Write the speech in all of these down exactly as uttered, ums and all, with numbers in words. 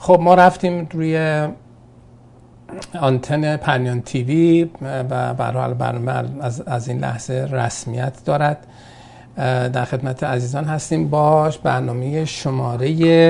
خب ما رفتیم روی آنتن پرنیان تیوی و به هر حال برنامه از, از این لحظه رسمیت دارد. در خدمت عزیزان هستیم با برنامه شماره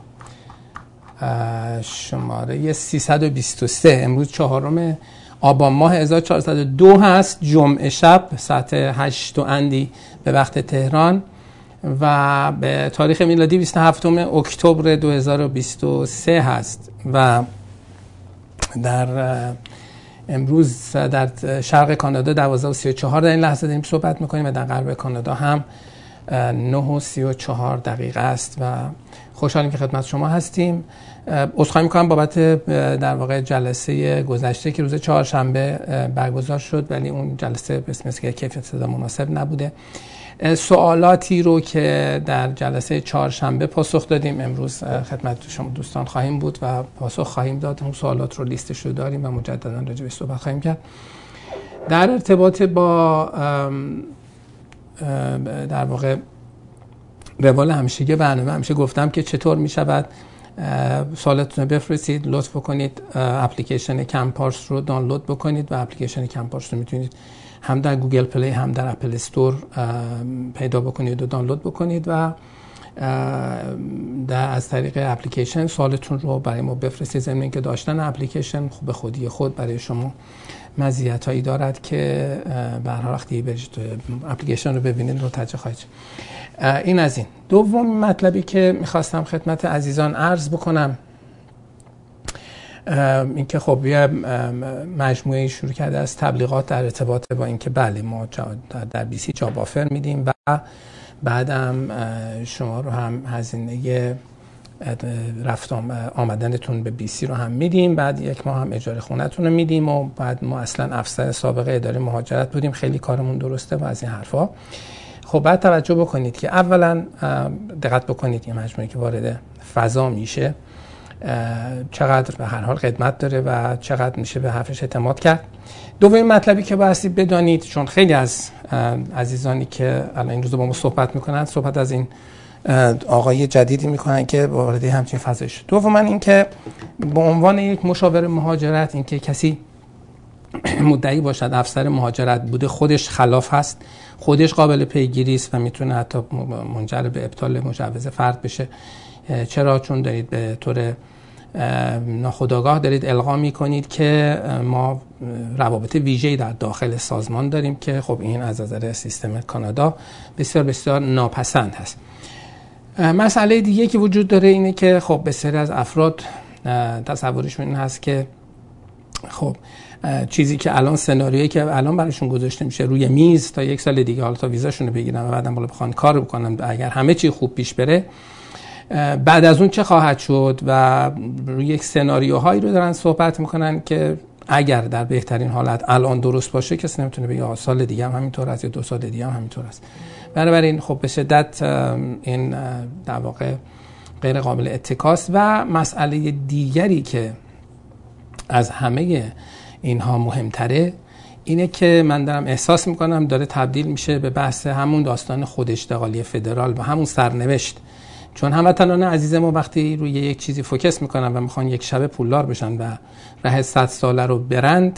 شماره سیصد و بیست و سه. امروز چهارم آبان ماه هزار و چهارصد و دو هست، جمعه شب ساعت هشت و اندی به وقت تهران و به تاریخ میلادی بیست و هفتم اکتبر دو هزار و بیست و سه هست و در امروز در شرق کانادا دوازده و سی و چهار در این لحظه داریم صحبت میکنیم و در غرب کانادا هم نه و سی و چهار دقیقه است و خوشحالیم که خدمت شما هستیم. عذرخواهی میکنم بابت در واقع جلسه گذشته که روز چهارشنبه برگزار شد، ولی اون جلسه بسم الله که کیفیت صدا مناسب نبوده. سوالاتی رو که در جلسه چهارشنبه پاسخ دادیم امروز خدمت شما دوستان خواهیم بود و پاسخ خواهیم داد. اون سوالات رو لیستش رو داریم و مجددا راجع بهش صحبت خواهیم کرد. در ارتباط با در واقع روال همیشگی برنامه همیشه گفتم که چطور می شود سوالاتتون رو بفرستید. لطف بکنید اپلیکیشن کمپارس رو دانلود بکنید و اپلیکیشن کمپارس رو میتونید هم در گوگل پلی هم در اپل استور پیدا بکنید و دانلود بکنید و در از طریق اپلیکیشن سوالتون رو برای ما بفرستید. ضمن اینکه داشتن اپلیکیشن به خودی خود برای شما مزیتایی دارد که به هر حال وقتی برید اپلیکیشن رو ببینید رو ترجیح خواهید. این از این. دوم مطلبی که میخواستم خدمت عزیزان عرض بکنم این که خب یه مجموعه شروع کرده از تبلیغات در ارتباط با اینکه بله ما در بی سی جاب آفر میدیم و بعدم شما رو هم هزینه رفت آمدنتون به بی سی رو هم میدیم، بعد یک ماه هم اجاره خونتون رو میدیم و بعد ما اصلا افسر سابقه اداره مهاجرت بودیم، خیلی کارمون درسته و از این حرفا. خب بعد توجه بکنید که اولا دقت بکنید یه مجموعه که وارد فضا میشه چقدر به هر حال خدمت داره و چقدر میشه به حرفش اعتماد کرد. دومین مطلبی که بایستی بدانید، چون خیلی از عزیزانی که الان این روزا با ما صحبت میکنن صحبت از این آقای جدیدی میکنن که وارد همچین فضایی شد. دوما این که به عنوان یک مشاور مهاجرت این که کسی مدعی باشد افسر مهاجرت بوده خودش خلاف هست، خودش قابل پیگیری است و میتونه حتی منجر به ابطال مجوز فرد بشه. چرا؟ چون دارید به طور ناخودآگاه دارید القا میکنید که ما روابط ویژه‌ای در داخل سازمان داریم که خب این از نظر سیستم کانادا بسیار بسیار ناپسند هست. مسئله دیگه که وجود داره اینه که خب بسیاری از افراد تصورشون این هست که خب چیزی که الان سناریویی که الان براشون گذاشته میشه روی میز تا یک سال دیگه حالا تا ویزاشون رو بگیرن و بعدم بالا بخوان کار بکنن اگر همه چی خوب پیش بره بعد از اون چه خواهد شد و روی یک سناریوهایی رو دارن صحبت میکنن که اگر در بهترین حالت الان درست باشه کسی نمیتونه بگه سال دیگه هم همینطور است یا دو سال دیگه هم همینطور است. بنابراین خب به شدت این در واقع غیر قابل اتکاست. و مسئله دیگری که از همه اینها مهمتره اینه که من دارم احساس میکنم داره تبدیل میشه به بحث همون داستان خوداشتغالی فدرال و همون سرنوشت. چون هموطنان عزیز ما وقتی روی یک چیزی فوکس میکنن و میخوان یک شب پولدار بشن و راه صد ساله رو برند،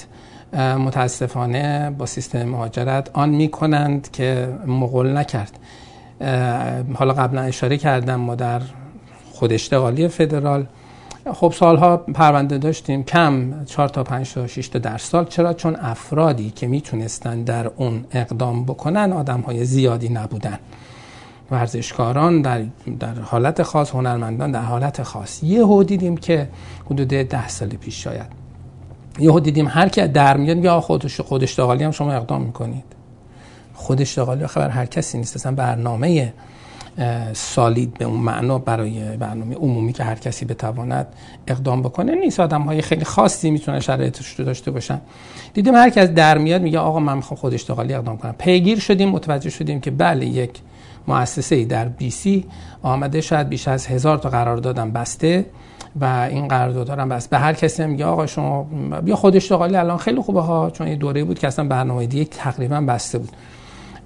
متاسفانه با سیستم مهاجرت آن میکنند که مغول نکرد. حالا قبلا اشاره کردم ما در خوداشتغالی فدرال خب سالها پرونده داشتیم، کم چهار تا پنج تا شش تا در سال. چرا؟ چون افرادی که میتونستن در اون اقدام بکنن آدمهای زیادی نبودن، ورزشکاران در در حالت خاص، هنرمندان در حالت خاص. یهو دیدیم که حدود ده سال پیش شاید یهو دیدیم هر کی در میاد میگه خودش خوداشتغالی هم شما اقدام میکنید. خوداشتغالی خبر هر کسی نیست، اصلا برنامه سالید به اون معنا برای برنامه عمومی که هر کسی بتواند اقدام بکنه نیست. آدم‌های خیلی خاصی میتونن شرایطش رو داشته باشن. دیدیم هر کی در میاد میگه آقا من میخوام خوداشتغالی اقدام کنم. پیگیر شدیم، متوجه شدیم که بله یک مؤسسه‌ای در بی سی آمده شاید بیش از هزار تا قراردادم بسته و این قراردادها هم بس به هر کسی میگه آقا شما بیا خوداشتغالی الان خیلی خوبه ها، چون یه دوره بود که اصلا برنامه دیگه تقریبا بسته بود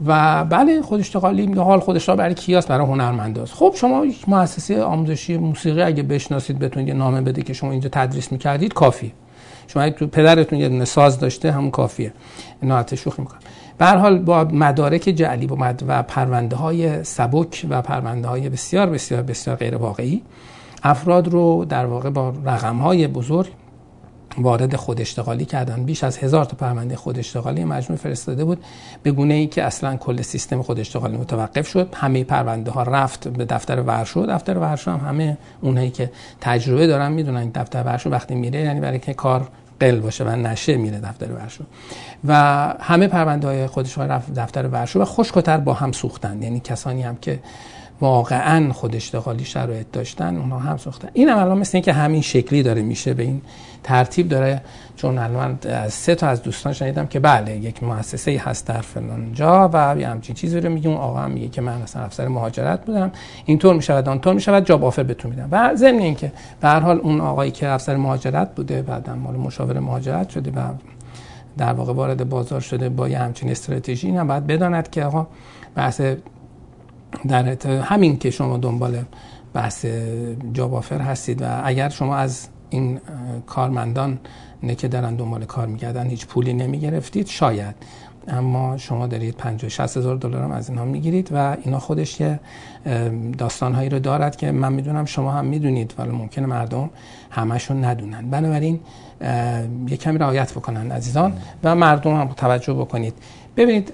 و بله خود اشتغالی میگه حال خود اشتغال برای کیاست؟ برای هنرمنداست. خب شما یک مؤسسه آموزشی موسیقی اگه بشناسید بهتون یه نامه بده که شما اینجا تدریس میکردید کافیه. شما اگه تو پدرتون یه دونه ساز داشته همون کافیه. اینا شوخی میکنم. به هر حال با مدارک جعلی و پرونده های سبک و پرونده های بسیار بسیار بسیار غیر واقعی افراد رو در واقع با رقم های بزرگ وارد خود اشتغالی کردن. بیش از هزار تا پرونده خود اشتغالی مجموع فرستاده بود به گونه ای که اصلا کل سیستم خود اشتغالی متوقف شد. همه پرونده ها رفت به دفتر ورشو. دفتر ورشو هم همه اونایی که تجربه دارن میدونن دفتر ورشو وقتی میره یعنی برای که کار قل باشه و نشه میره دفتر ورشو و همه پرونده های خود اشتغالی رفت دفتر ورشو و خشک‌تر با هم سوختن. یعنی کسانی هم که واقعا خود اشتغالی شرایط داشتن اونها هم سوختن. اینم الان مثل این که همین شکلی داره میشه، به این ترتیب داره. چون الان از سه تا از دوستان شنیدم که بله یک مؤسسه‌ای هست در فلان جا و یه همچین چیزی رو میگه، اون آقا هم میگه که من مثلا افسر مهاجرت بودم، اینطور میشود اونطور میشود، جاب آفر بهتون میدم. و ضمن اینکه به هر حال اون آقایی که افسر مهاجرت بوده بعداً مال مشاور مهاجرت شده و در واقع وارد بازار شده با یه همچین استراتژی، اینم باید بداند که آقا بحث در همین که شما دنبال بحث جاب آفر هستید و اگر شما از این کارمندان نه که دارن دنبال کار میکردن هیچ پولی نمیگرفتید شاید، اما شما دارید پنجاه شصت هزار دلار هم از اینها میگیرید و اینا خودش یه داستانهایی رو دارد که من میدونم شما هم میدونید ولی ممکنه مردم همشون ندونن. بنابراین یه کمی رعایت بکنن عزیزان و مردم هم توجه بکنید. ببینید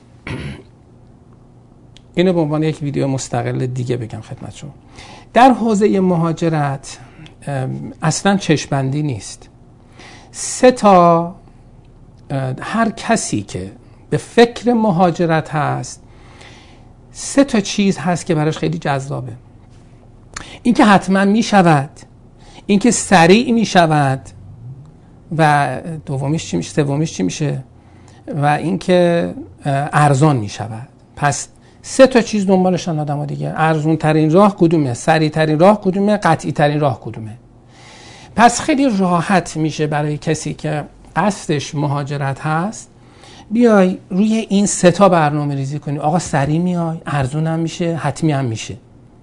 اینو به عنوان یک ویدیو مستقل دیگه بگم خدمت شما. در حوزه مهاجرت اصلا چشم‌بندی نیست. سه تا هر کسی که به فکر مهاجرت هست سه تا چیز هست که براش خیلی جذابه. این که حتما می شود، این که سریع می شود و دومیش چی میشه، سومیش چی میشه و این که ارزان می شود. پس سه تا چیز دنبالشن آدم‌ها دیگه. ارزون ترین راه کدومه، سریع ترین راه کدومه، قطعی ترین راه کدومه. پس خیلی راحت میشه برای کسی که قصدش مهاجرت هست بیای روی این سه تا برنامه ریزی کنی. آقا سریع میای، ارزون هم میشه، حتمی هم میشه.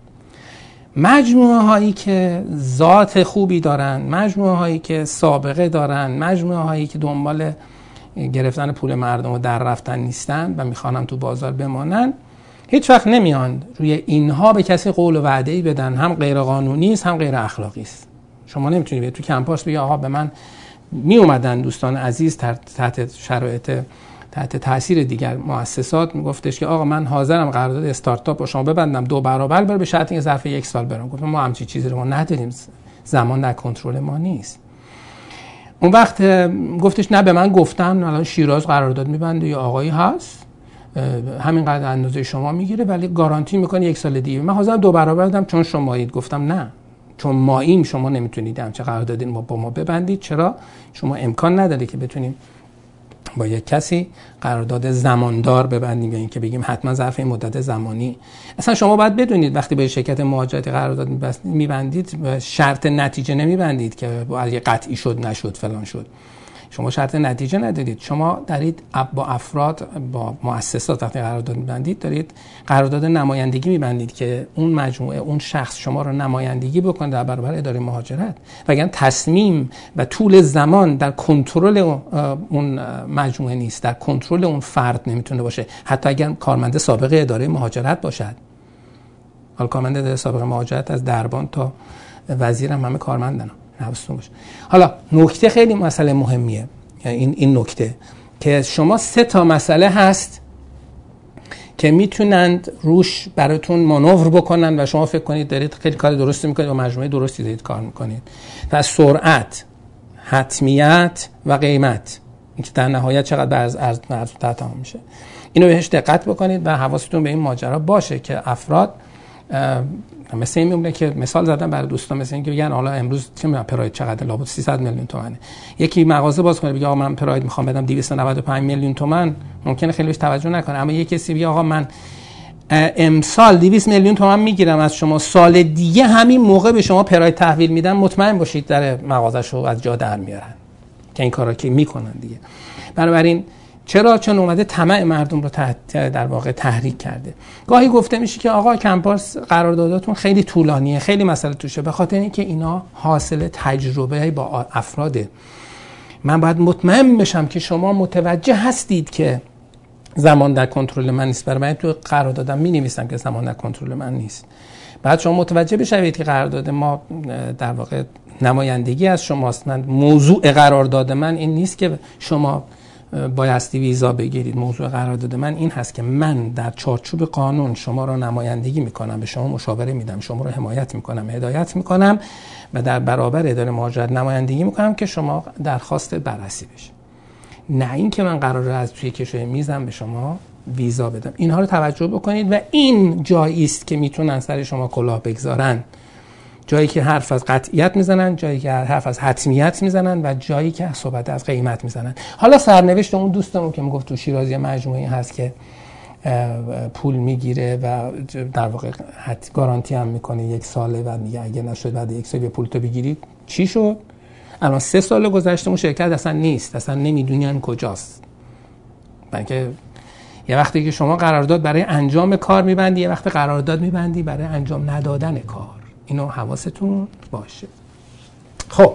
مجموعه هایی که ذات خوبی دارن، مجموعه هایی که سابقه دارن، مجموعه هایی که دنبال گرفتن پول مردم و در رفتن نیستن و میخوانن تو بازار بمانن، هیچ وقت نمیان روی اینها به کسی قول و وعده‌ای بدن. هم غیر قانونی است هم غیر اخلاقی است. شما نمیتونی بیای تو کمپاس بگی آقا به من می اومدن دوستان عزیز تحت شرایط تحت تاثیر دیگر مؤسسات میگفتش که آقا من حاضرم قرارداد استارتاپ با شما ببندم دو برابر بر به شرط اینکه ظرف یک سال برام. گفتم ما همچین چیزی رو ما نداریم، زمان در کنترل ما نیست. اون وقت گفتش نه به من گفتن الان شیراز قرارداد میبنده یا آقایی هست همینقدر اندازه شما میگیره ولی گارانتی میکنه یک سال دیگه. من حاضرم دو برابر بدم چون شمایید. گفتم نه، چون ماییم شما نمیتونید همچه قراردادی ما با ما ببندید. چرا؟ شما امکان نداره که بتونیم با یک کسی قرارداد زماندار ببندیم یا اینکه بگیم حتما ظرف این مدت زمانی. اصلا شما باید بدونید وقتی با شرکت مهاجرتی قرارداد میبندید شرط نتیجه نمیبندید که اگه قطعی شد نشد فلان شد. شما شرط نتیجه ندارید. شما دارید با افراد با مؤسسات وقتی قرارداد میبندید دارید قرارداد نمایندگی میبندید که اون مجموعه اون شخص شما رو نمایندگی بکنه در برابر اداره مهاجرت. وگرنه تصمیم و طول زمان در کنترل اون مجموعه نیست، در کنترل اون فرد نمیتونه باشه، حتی اگر کارمند سابق اداره مهاجرت باشد. حالا کارمند اداره سابق مهاجرت از دربان تا وزیرم همه کارمندن، حواستون باشه. حالا نکته خیلی مسئله مهمیه، این این نکته که شما سه تا مسئله هست که میتونند روش براتون مانور بکنن و شما فکر کنید دارید خیلی کار درستی میکنید و مجموعه درستی دارید کار میکنید. پس سرعت، حتمیت و قیمت، این که در نهایت چقدر بر از ارز تمام میشه، اینو بهش دقت بکنید و حواستون به این ماجرا باشه که افراد مثل این میمونه که مثال زدم برای دوستان، مثل این که بگن حالا امروز چه میدونم پراید چقدر لابد سیصد میلیون تومانه. یکی مغازه باز کنه بگه آقا من پراید میخوام بدم دویست و نود و پنج میلیون تومان، ممکنه خیلی بهش توجه نکنه. اما یک کسی بگه آقا من امسال دویست میلیون تومان میگیرم از شما، سال دیگه همین موقع به شما پراید تحویل میدم، مطمئن باشید در مغازه‌شو از جا در میارن که این کارا که میکنن دیگه. بنابراین چرا؟ چون اومده طمع مردم رو تحت در واقع تحریک کرده. گاهی گفته میشه که آقا کمپارس قرارداداتون خیلی طولانیه، خیلی مسئله توشه، به خاطر اینکه اینا حاصل تجربه با افراده. من باید مطمئن بشم که شما متوجه هستید که زمان در کنترل من نیست. برای من تو قراردادم می‌نویسم که زمان در کنترل من نیست. بعد شما متوجه بشوید که قرارداد ما در واقع نمایندگی از شماست. من موضوع قرارداد من این نیست که شما بایستی ویزا بگیرید. موضوع قرارداد من این هست که من در چارچوب قانون شما را نمایندگی میکنم، به شما مشاوره میدم، شما را حمایت میکنم، هدایت میکنم و در برابر اداره مهاجرت نمایندگی میکنم که شما درخواست بررسی بشه. نه این که من قراره از توی کشوی میزم به شما ویزا بدم. اینها رو توجه بکنید و این جایی است که میتونن سر شما کلاه بگذارن. جایی که حرف از قطعیت میزنن، جایی که حرف از حتمیت میزنن و جایی که صحبت از قیمت میزنن. حالا سرنوشت اون دوستمون که میگفت تو شیرازی مجموعی هست که پول میگیره و در واقع حتی گارانتی هم میکنه یک ساله و میگه اگه نشد بعد یک سال پول تو بگیری، چی شد؟ الان سه سال گذشته اون شرکت اصلا نیست، اصلا نمیدونن کجاست. بلکه یه وقتی که شما قرارداد برای انجام کار میبندی، یه وقت قرارداد میبندی برای انجام ندادن کار. اینو حواستون باشه. خب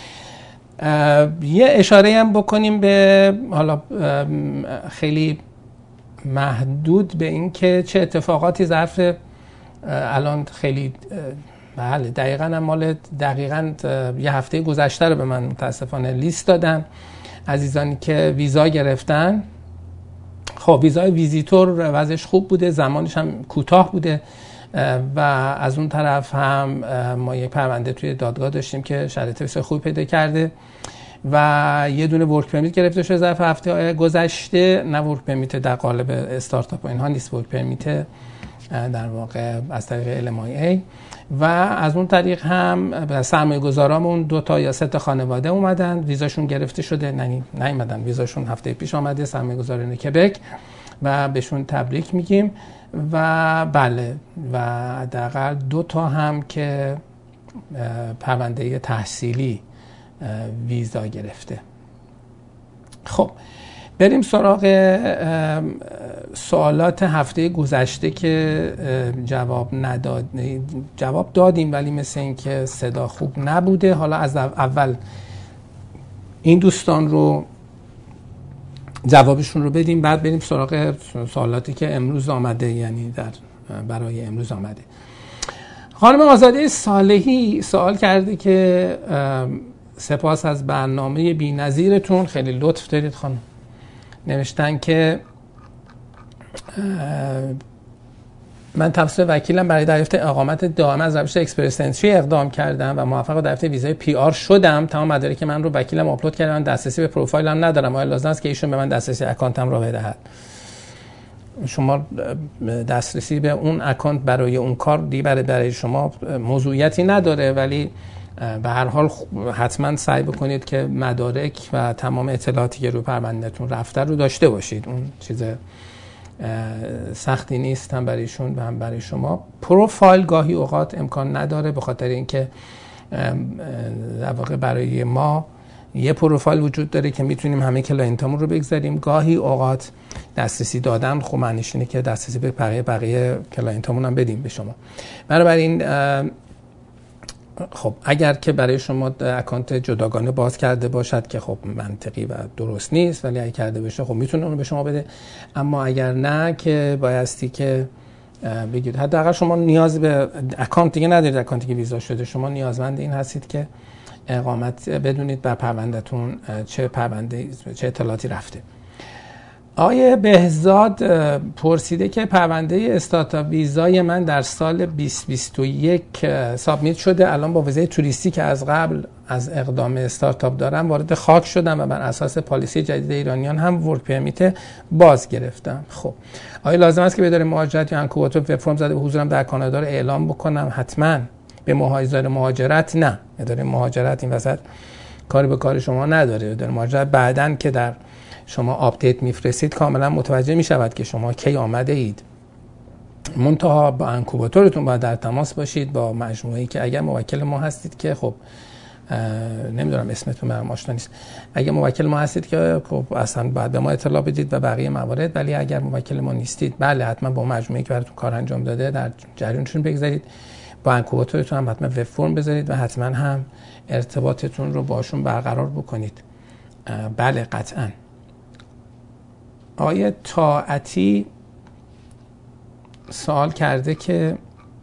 یه اشاره هم بکنیم به حالا خیلی محدود به این که چه اتفاقاتی ظرف الان خیلی بله دقیقاً هم مال دقیقاً یه هفته گذشته رو به من متاسفانه لیست دادن عزیزانی که ویزا گرفتن. خب ویزای ویزیتور وضعش خوب بوده، زمانش هم کوتاه بوده و از اون طرف هم ما یک پرونده توی دادگاه داشتیم که شرایط بسیار خوب پیدا کرده و یه دونه ورک پرمیت گرفته شده ظرف هفته گذشته. نه ورک پرمیت در قالب استارتاپ و اینها نیست، ورک پرمیت در واقع از طریق ال ام آی ای و از اون طریق هم سرمایه گذارامون دو تا یا سه تا خانواده اومدن، ویزاشون گرفته شده، نه نیومدن، ویزاشون هفته پیش آمده، سرمایه گذاران کبک و بهشون تبریک میگیم. و بله و حداقل دو تا هم که پرونده تحصیلی ویزا گرفته. خب بریم سراغ سوالات هفته گذشته که جواب نداد جواب دادیم ولی مثل این که صدا خوب نبوده. حالا از اول این دوستان رو جوابشون رو بدیم، بعد بریم سراغ سوالاتی که امروز آمده، یعنی در برای امروز آمده. خانم آزاده صالحی سوال کرده که سپاس از برنامه بی‌نظیرتون، خیلی لطف دارید خانم. نوشتن که من توسط وکیلم برای دریافت اقامت دائم از روش اکسپرس انتری اقدام کردم و موفق به دریافت ویزای پی آر شدم. تمام مدارک من رو وکیلم آپلود کردم، دسترسی به پروفایلم ندارم. آیا لازم است که ایشون به من دسترسی اکانتم رو بدهد؟ شما دسترسی به اون اکانت برای اون کار دیگه برای برای شما موضوعیتی نداره، ولی به هر حال حتما سعی بکنید که مدارک و تمام اطلاعاتی که رو پروندهتون رفته رو داشته باشید. اون چیز سختی نیست هم برایشون و هم برای شما. پروفایل گاهی اوقات امکان نداره به خاطر اینکه در واقع برای ما یه پروفایل وجود داره که میتونیم همه کلاینتامون رو بگذاریم. گاهی اوقات دسترسی دادن خب معنیش اینه که دسترسی به بقیه بقیه کلاینتامون هم بدیم به شما. بنابراین خب اگر که برای شما اکانت جداگانه باز کرده باشد که خب منطقی و درست نیست، ولی اگه کرده باشه خب میتونه اونو به شما بده. اما اگر نه که بایستی که بگید حداقل شما نیاز به اکانت دیگه ندارید، اکانتی که ویزا شده، شما نیازمند این هستید که اقامت بدونید بر پروندهتون چه پرونده چه اطلاعاتی رفته. آیه بهزاد پرسیده که پرونده استارتاپ ویزای من در سال بیست بیست و یک سابمیت شده، الان با ویزای توریستی که از قبل از اقدام استارتاپ دارم وارد خاک شدم و بر اساس پالیسی جدید ایرانیان هم ورک پرمیت باز گرفتم. خب آیا لازم است که به اداره مهاجرت یا انکوباتور وب فرم زده حضورم در کانادا رو اعلام بکنم؟ حتما. به محایزار مهاجرت نه، اداره مهاجرت این وسط کاری به کار شما نداره. اداره مهاجرت بعدن که در شما آپدیت میفرستید کاملا متوجه میشود که شما کی آمده اید. منتها با انکوباتورتون باید در تماس باشید با مجموعه‌ای که اگر موکل ما هستید که خب نمیدونم اسمتون برام آشنا نیست. اگه موکل ما هستید که خب اصلا باید به ما اطلاع بدید و بقیه موارد، ولی اگر موکل ما نیستید بله حتما با مجموعه‌ای که براتون کار انجام داده در جریانشون بگذارید، با انکوباتورتون هم حتما وب فرم بذارید و حتما هم ارتباطتون رو باشون برقرار بکنید. بله قطعا. آقای طاعتی سوال کرده که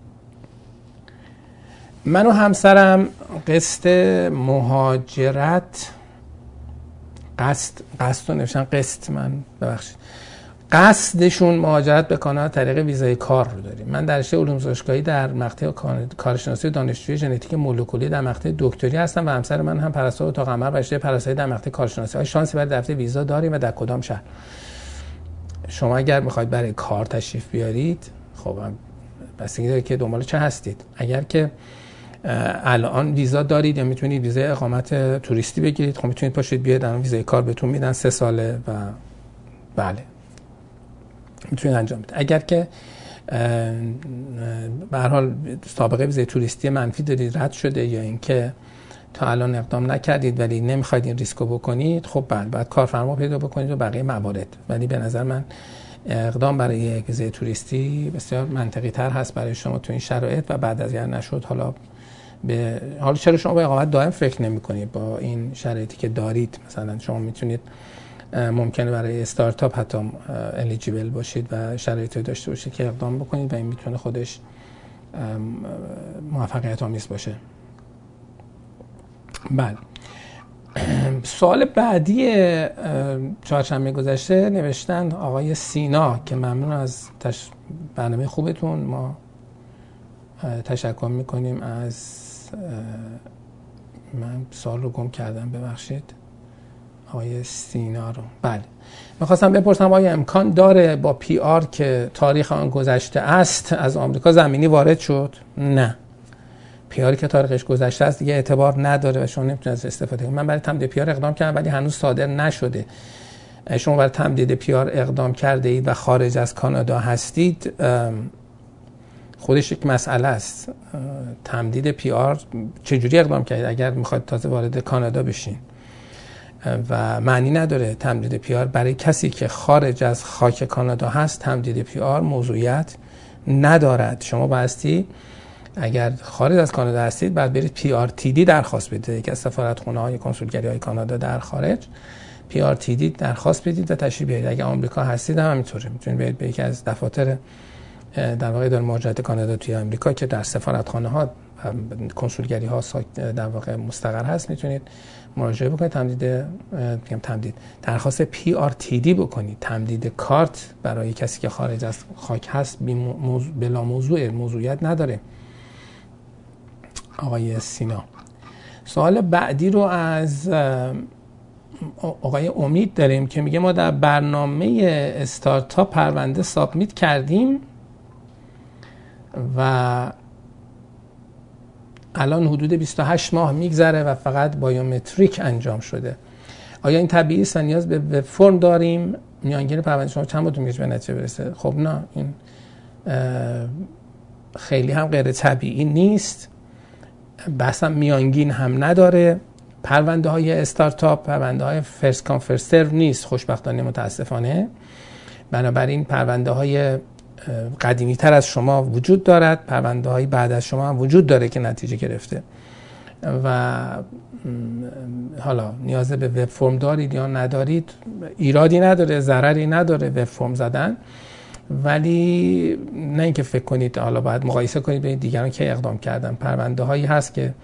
من و همسرم قسط مهاجرت قصد قصد رو نوشتن قسط من ببخشید قصدشون مهاجرت به کانادا طریق ویزای کار رو داریم. من در رشته علوم زایشگاهی در مقطع کارشناسی دانشجوی ژنتیک مولکولی در مقطع دکتری هستم و همسر من هم پرستار اتاق عمل و رشته پرستاری در مقطع کارشناسی. آیا شانسی برای دفع ویزا داریم و در کدام شهر؟ شما اگر میخواید برای کار تشریف بیارید خب بستگی داره که دنبال چه هستید. اگر که الان ویزا دارید یا میتونید ویزای اقامت توریستی بگیرید، خب میتونید پاشید بیاید الان ویزای کار بهتون میدن سه ساله و بله میتونید انجام بدید. اگر که به هر حال سابقه ویزای توریستی منفی دارید رد شده یا اینکه تا الان اقدام نکردید ولی نمیخواید این ریسکو بکنید، خب بله بعد کارفرما پیدا بکنید و بقیه موارد. ولی به نظر من اقدام برای یک ویزای توریستی بسیار منطقی تر هست برای شما تو این شرایط و بعد از اگر نشد حالا به حالا چرا شما به اقامت دائم فکر نمی‌کنید با این شرایطی که دارید؟ مثلا شما میتونید ممکنه برای استارتاپ حتی الیجیبل باشید و شرایطی داشته باشید که اقدام بکنید و این میتونه خودش موفقیت آمیز باشه. بله. سوال بعدی چهارشنبه گذشته نوشتن آقای سینا که ممنون از تش... برنامه خوبتون، ما تشکر میکنیم از من سوال رو گم کردم ببخشید آقای سینا رو. بله میخواستم بپرسم آیا امکان داره با پی آر که تاریخ آن گذشته است از آمریکا زمینی وارد شد؟ نه، پی آر که تاریخش گذشته است دیگه اعتبار نداره و شما نمیتونید از استفاده کنید. من برای تمدید پی آر اقدام کردم ولی هنوز صادر نشده. شما برای تمدید پی آر اقدام کرده اید و خارج از کانادا هستید، خودش یک مسئله است. تمدید پی آر چجوری اقدام کردید اگر میخواید تازه وارد کانادا بشین؟ و معنی نداره. تمدید پی آر برای کسی که خارج از خاک کانادا هست تمدید پی آر موضوعیت ندارد. شما باستی اگر خارج از کانادا هستید بعد برید پی آر تی دی درخواست بدید. یک از سفارتخانه‌های کنسولگری های کانادا در خارج پی آر تی دی درخواست بدید و تشریف بیارید. اگر آمریکا هستید هم همینطوره، میتونید برید به یکی از دفاتر در واقع اداره مهاجرت کانادا توی آمریکا که در سفارتخانه‌ها کنسولگری ها در واقع مستقر هست، میتونید مراجعه بکنید تمدید میگم تمدید درخواست پی آر تی دی بکنید. تمدید کارت برای کسی که خارج از خاک هست بلا موضوع موضوعیت نداره. آقای سینا. سوال بعدی رو از آقای امید داریم که میگه ما در برنامه استارتاپ پرونده سابمیت کردیم و الان حدود بیست و هشت ماه میگذره و فقط بایومتریک انجام شده. آیا این طبیعی است و نیاز به وب فرم داریم؟ میانگین پرونده شما چند ماه طول میکشه به نتیجه برسه؟ خب نه، این خیلی هم غیر طبیعی نیست. بحثم میانگین هم نداره. پرونده های استارتاپ پرونده های فرست کام فرست سرو نیست خوشبختانه متاسفانه. بنابراین پرونده های قدیمی تر از شما وجود دارد، پرونده های بعد از شما هم وجود داره که نتیجه گرفته و حالا نیاز به وب فرم دارید یا ندارید ایرادی نداره، ضرری نداره وب فرم زدن، ولی نه اینکه فکر کنید حالا باید مقایسه کنید ببینید دیگران که اقدام کردن. پرونده هایی هست که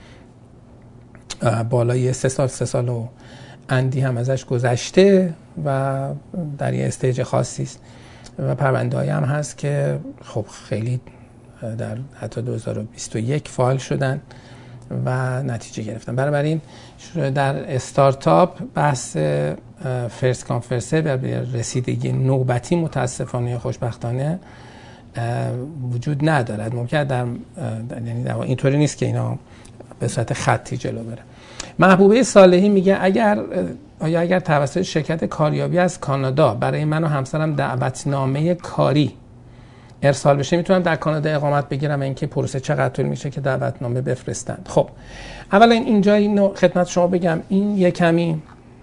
بالای سه سال سه سال و اندی هم ازش گذشته و در یه استیج خاصی است و پرونده هایی هم هست که خب خیلی در حتی دو هزار و بیست و یک فایل شدن و نتیجه گرفتن. بنابراین در استارتاپ بحث فرست کام فرست سرو و رسیدگی نوبتی متاسفانه خوشبختانه وجود ندارد. ممکن در یعنی در اینطوری نیست که اینا به صورت خطی جلو بره. محبوبه صالحی میگه اگر آیا اگر توسط شرکت کاریابی از کانادا برای من و همسرم دعوتنامه کاری ارسال بشه میتونم در کانادا اقامت بگیرم. اینکه پروسه چقدر طول میشه که دعوتنامه بفرستند. خب اولا اینجا اینو خدمت شما بگم، این یه کمی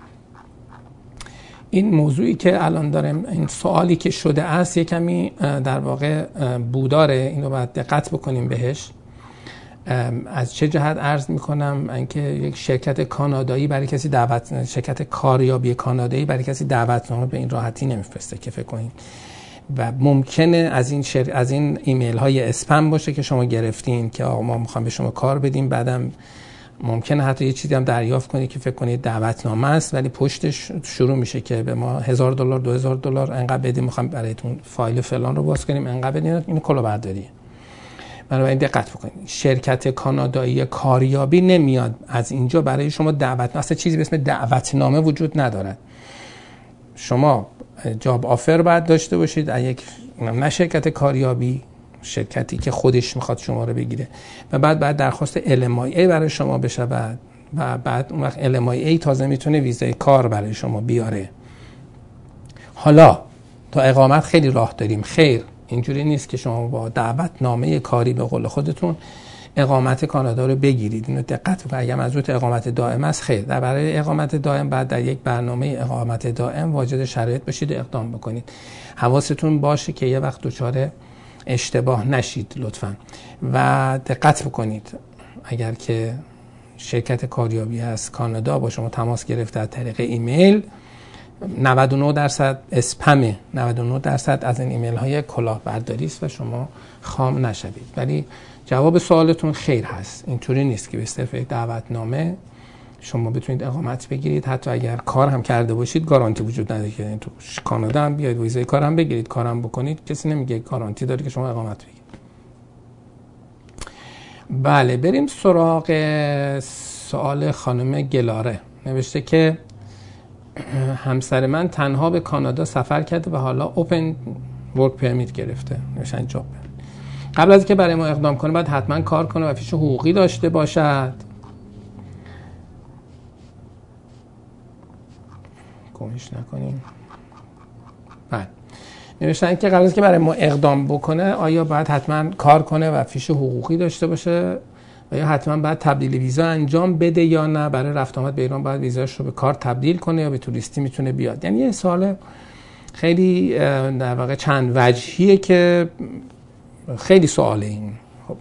این موضوعی که الان دارم، این سوالی که شده است یه کمی در واقع بوداره، اینو باید دقت بکنیم بهش. از چه جهت عرض میکنم؟ اینکه یک شرکت کانادایی برای کسی دعوت شرکت کاریابی کانادایی برای کسی دعوتنامه به این راحتی نمیفرسته که فکر کنید، و ممکنه از این شر... از این ایمیل های اسپم باشه که شما گرفتین که آقا ما میخوام به شما کار بدیم، بعدم ممکنه حتی یه چیزی هم دریافت کنید که فکر کنید دعوتنامه است، ولی پشتش شروع میشه که به ما هزار دلار دو هزار دلار انقدر بدیم، میخوام برایتون فایل فلان رو باز کنیم، انقدر بدین. این کلاهبرداریه. بنابراین دقت بکنید. شرکت کانادایی کاریابی نمیاد از اینجا برای شما دعوت، اصلا چیزی به اسم دعوتنامه وجود ندارد. شما جاب آفر باید داشته باشید از یک نه شرکت کاریابی، شرکتی که خودش میخواد شما رو بگیره، و بعد بعد درخواست ال ام آی ای برای شما بشه، بعد و بعد اون وقت ال ام آی ای تازه میتونه ویزای کار برای شما بیاره. حالا تا اقامت خیلی راه داریم. خیر، اینجوری نیست که شما با دعوتنامه کاری به قول خودتون اقامت کانادا رو بگیرید. اینو دقت کنید. اگه منظورت اقامت دائم است، خیر، در برای اقامت دائم بعد در یک برنامه اقامت دائم واجد شرایط باشید و اقدام بکنید. حواستون باشه که یه وقت دچار اشتباه نشید لطفاً، و دقت بکنید اگر که شرکت کاریابی هست کانادا با شما تماس گرفته از طریق ایمیل، نود و نه درصد اسپمه، نود و نه درصد از این ایمیل های کلاهبرداری است و شما خام نشوید. ولی جواب سوالتون خیر هست. اینطوری نیست که به صرف یک دعوتنامه شما بتونید اقامت بگیرید. حتی اگر کار هم کرده باشید گارانتی وجود نداره که تو کانادا هم بیاید ویزای کار هم بگیرید، کارم بکنید، کسی نمیگه گارانتی داره که شما اقامت بگیرید. بله، بریم سراغ سوال خانم گلاره. نوشته که همسر من تنها به کانادا سفر کرده و حالا اوپن ورک پرمیت گرفته، نوشتن جاب. قبل از اینکه برای ما اقدام کنه باید حتما کار کنه و فیش حقوقی داشته باشد. گمش نکنیم. بله، نوشتن که قبل از اینکه برای ما اقدام بکنه آیا باید حتما کار کنه و فیش حقوقی داشته باشه و یا حتما باید تبدیل ویزا انجام بده یا نه؟ برای رفت آمد به ایران باید ویزاش رو به کار تبدیل کنه یا به توریستی میتونه بیاد؟ یعنی یه سوال خیلی در واقع چند وجهیه که خیلی سواله این. خب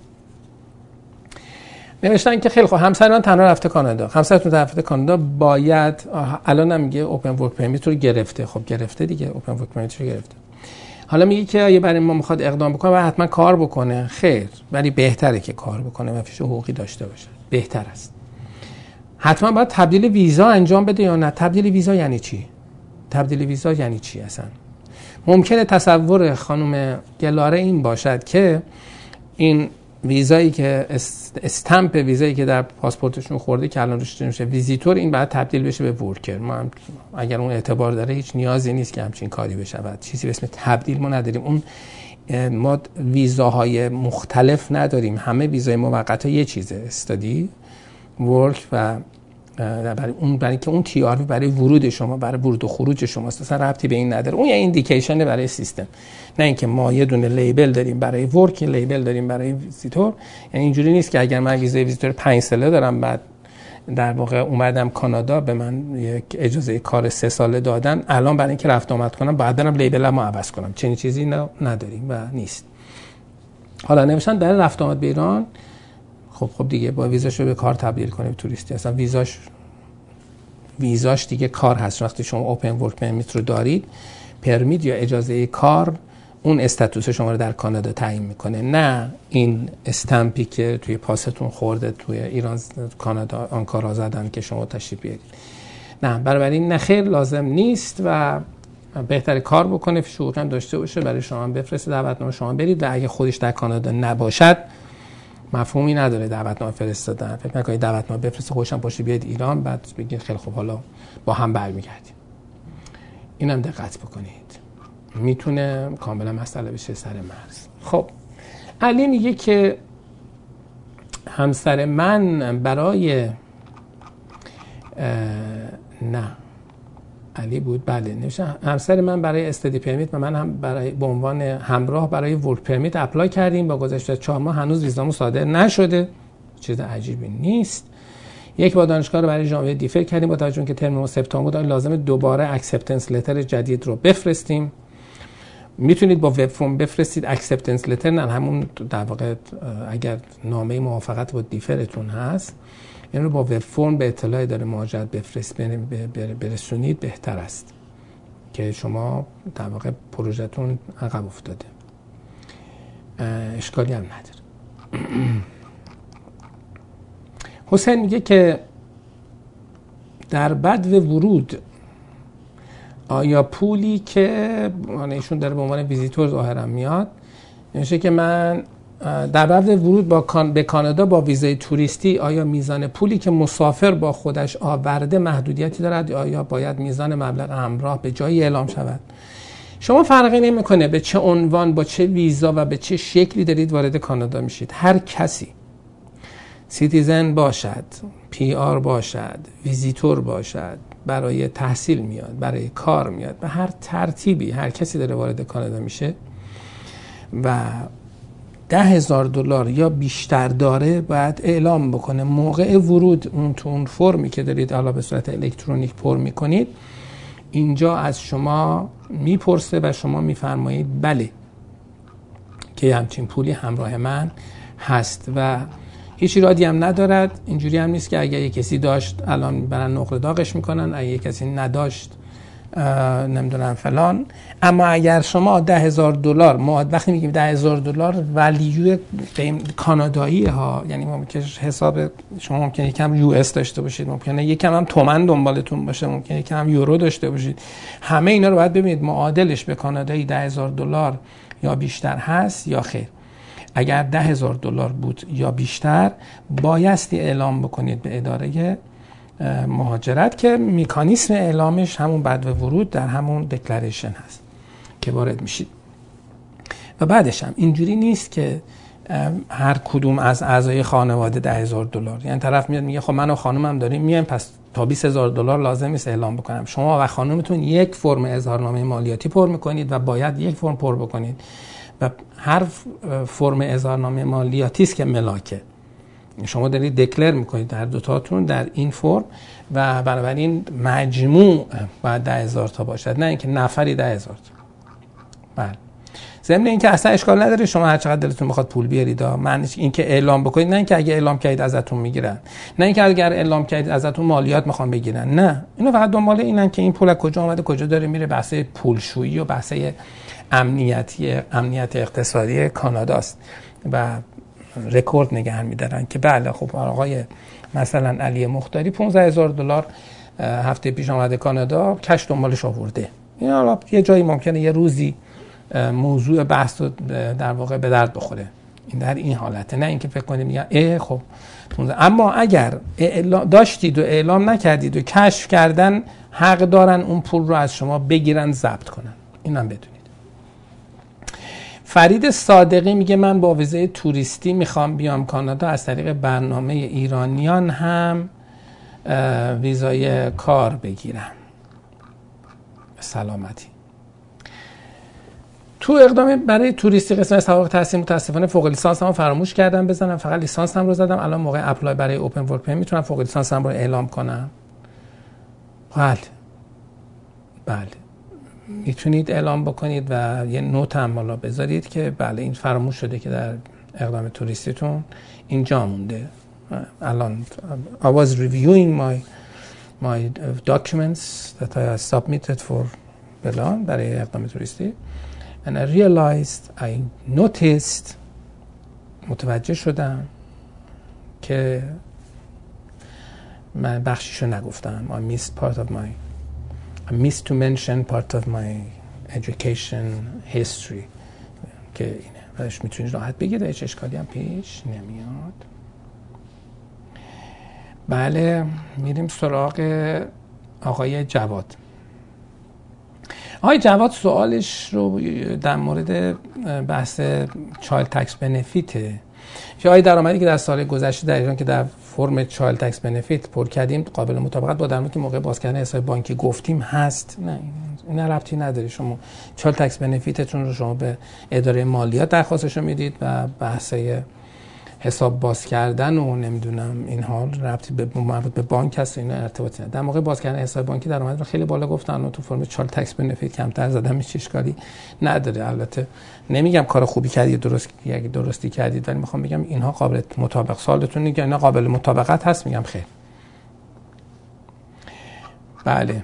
نوشتن که خیلی خوب، همسر من تنها رفته کانادا. همسرتون رفته کانادا، باید الان هم میگه اوپن ورک پرمیت رو گرفته. خب گرفته دیگه، اوپن ورک پرمیت رو گرفته. حالا میگه که اگه برای ما میخواد اقدام بکنه و حتما کار بکنه. خیر، ولی بهتره که کار بکنه و فیش حقوقی داشته باشه، بهتر است. حتما باید تبدیل ویزا انجام بده یا نه؟ تبدیل ویزا یعنی چی؟ تبدیل ویزا یعنی چی اصلا؟ ممکنه تصور خانم گلاره این باشد که این ویزایی که استمپ ویزایی که در پاسپورتشون خورده که الان روش نمیشه ویزیتور، این بعد تبدیل بشه به ورکر. ما هم اگر اون اعتبار داره هیچ نیازی نیست که همچین کاری بشه. بعد چیزی به اسم تبدیل ما نداریم. اون ما ویزاهای مختلف نداریم. همه ویزای موقت یه چیزه، استادی، ورک و برای اون برای که اون تی آر برای ورود شما، برای ورود و خروج شما اصلا ربطی به این نداره. اون یه ایندیکیشن برای سیستم، نه اینکه ما یه دونه لیبل داریم برای ورک، لیبل داریم برای ویزیتور. یعنی اینجوری نیست که اگر من ویزای ویزیتور پنج ساله دارم، بعد در واقع اومدم کانادا به من یک اجازه کار سه ساله دادن، الان برای اینکه رفت آمد کنم بعد برم لیبلمو عوض کنم. چنین چیزی نداریم و نیست. حالا نوشتن برای رفت آمد به ایران، خب خب دیگه با ویزاشو به کار تبدیل کنه به توریستی. اصلا ویزاش ویزاش دیگه کار هست. وقتی شما اوپن ورک پرمیت رو دارید، پرمیت یا اجازه کار اون استاتوس شما رو در کانادا تعیین میکنه، نه این استمپی که توی پاستون خورده توی ایران کانادا آنکارا زدن که شما تشریف بیارید. نه، بنابراین نه، خیر، لازم نیست و بهتره کار بکنه، فیش حقوقی هم داشته باشه، برای شما بفرسته، دعوتنامه شما برید و اگه خودش در کانادا نباشد مفهومی نداره دعوتنامه فرستادن. فکر نکنید دعوتنامه بفرسته خودش هم باشه بیاد ایران بعد بگید خیلی خوب حالا با هم برمیگردیم. اینم دقت بکنید، میتونه کاملا مسئله بشه سر مرز. خب علی میگه که همسر من برای نه علی بود. بله نوشته همسر من برای استدی پرمیت و من هم برای به عنوان همراه برای ورک پرمیت اپلای کردیم. با گذشت چهار ماه هنوز ویزامون صادر نشده. چیز عجیبی نیست. یک با دانشگاه رو برای ژانویه دیفر کردیم با توجه به اینکه ترم سپتامبر بود، لازمه دوباره اکسپتنس لتر جدید رو بفرستیم. میتونید با وب فرم بفرستید اکسپتنس لتر، نه همون در واقع اگر نامه موافقت با دیفرتون هست این رو با وب فرم به اطلاع اداره مهاجرت بفرست برسونید بهتر است که شما در واقع پروژهتون عقب افتاده. اشکالی هم نداره. حسین میگه که در بدو ورود آیا پولی که ایشون داره به عنوان ویزیتور ظاهرا میاد، میشه که من در بدو ورود با کان به کانادا با ویزای توریستی آیا میزان پولی که مسافر با خودش آورده محدودیتی دارد، آیا باید میزان مبلغ همراه به جایی اعلام شود؟ شما فرقی نمیکنه به چه عنوان، با چه ویزا و به چه شکلی دارید وارد کانادا میشید. هر کسی سیتیزن باشد، پی آر باشد، ویزیتور باشد، برای تحصیل میاد، برای کار میاد، به هر ترتیبی هر کسی داره وارد کانادا میشه و ده هزار دلار یا بیشتر داره باید اعلام بکنه موقع ورود. اون تو اون فرمی که دارید حالا به صورت الکترونیک پر میکنید، اینجا از شما میپرسه و شما میفرمایید بله که همچین پولی همراه من هست و هیچ ایرادی هم ندارد. اینجوری هم نیست که اگه یک کسی داشت الان برن نقره داغش میکنن، اگه یک کسی نداشت نمیدونم فلان. اما اگر شما ده هزار دلار، ما وقتی میگیم ده هزار دلار ولیو کانادایی ها، یعنی ممکنه حساب شما ممکنه یکم یو اس داشته باشید، ممکنه یکم هم تومن دنبالتون باشه، ممکنه یکم هم یورو داشته باشید، همه اینا رو باید ببینید معادلش به کانادایی ده هزار دلار یا بیشتر هست یا خیر. اگر ده هزار دلار بود یا بیشتر بایستی اعلام بکنید به اداره مهاجرت که مکانیسم اعلامش همون بعد ورود در همون دکلریشن هست که وارد میشید. و بعدش هم اینجوری نیست که هر کدوم از اعضای خانواده ده هزار دلار، یعنی طرف میاد میگه خب من و خانومم داریم میایم پس تا بیست هزار دلار لازم است اعلام بکنم. شما و خانومتون یک فرم اظهارنامه مالیاتی پر میکنید و باید یک فرم پر بکنید و هر فرم اظهارنامه مالیاتی است که ملاکه شما دارید دکلر میکنید در دوتاتون در این فرم و بنابراین مجموع باید ده هزار تا باشد، نه اینکه نفری ده هزار تا. بله. ضمن اینکه اصلا اشکال نداره شما هر چقدر دلتون بخواد پول بیارید، من اینکه اعلام بکنید، نه اینکه اگه اعلام کردید ازتون میگیرن، نه اینکه اگر اعلام کردید ازتون مالیات میخوان بگیرن، نه، اینا فقط دنبال اینن که این پول از کجا اومده کجا داره میره. بحث پولشویی و بحث امنیتی امنیت اقتصادی کاناداست و رکورد نگه می‌دارن که بله خب آقای مثلا علی مختاری پانزده هزار دلار هفته پیش آمده کانادا، کش دنبالش آورده. این حالا یه جایی ممکنه یه روزی موضوع بحث رو در واقع به درد بخوره. این در این حالته، نه اینکه فکر کنید میگن اه خب اما اگر داشتید و اعلام نکردید و کشف کردن، حق دارن اون پول رو از شما بگیرن ضبط کنن. اینم بدونید. فرید صادقی میگه من با ویزای توریستی میخوام بیام کانادا، از طریق برنامه ایرانیان هم ویزای کار بگیرم. سلامتی. تو اقدام برای توریستی قسمت سوابق تحصیل متاسفانه فوق لیسانس هم فراموش کردم بزنم، فقط لیسانس هم رو زدم. الان موقع اپلای برای اوپن ورک پرمیت میتونم فوق لیسانس هم رو اعلام کنم. بله بله میتونید اعلام بکنید و یه نوت هم بالا بذارید که بله این فراموش شده که در اقدام توریستیتون اینجا مونده. الان I was reviewing my my documents that I submitted for بلان برای اقدام توریستی and I realized I noticed متوجه شدم که من بخشیشو نگفتم. I missed part of my I missed to mention part of my education history که اینه ازش میتونید راحت بگید هیچ اشکالی هم پیش نمیاد. بله میریم سراغ آقای جواد. آقای جواد سوالش رو در مورد بحث چایلد تکس بنفیته که آقای درآمدی که در سال گذشته در ایران که در فرم چایلد تکس بنفیت پر کردیم قابل مطابقت با درآمدی که موقع باز کردن حساب بانکی گفتیم هست، نه این ربطی نداره. شما چایلد تکس بنفیتتون رو شما به اداره مالیات درخواستش رو میدید و بحثای حساب باز کردن و نمیدونم این حال ربطی به مربوط به بانک هست و اینا ارتباطی نداره. در موقع باز کردن حساب بانکی درآمد رو خیلی بالا گفتن و تو فرم چایلد تکس بنفیت کمتر زدن، هیچ اشکالی نداره. البته نمیگم کار خوبی کردید، درست یک درستی کردید، ولی میخوام بگم اینها قابل مطابق سوالتون میگه اینا قابل مطابقت هست، میگم خیر. بله.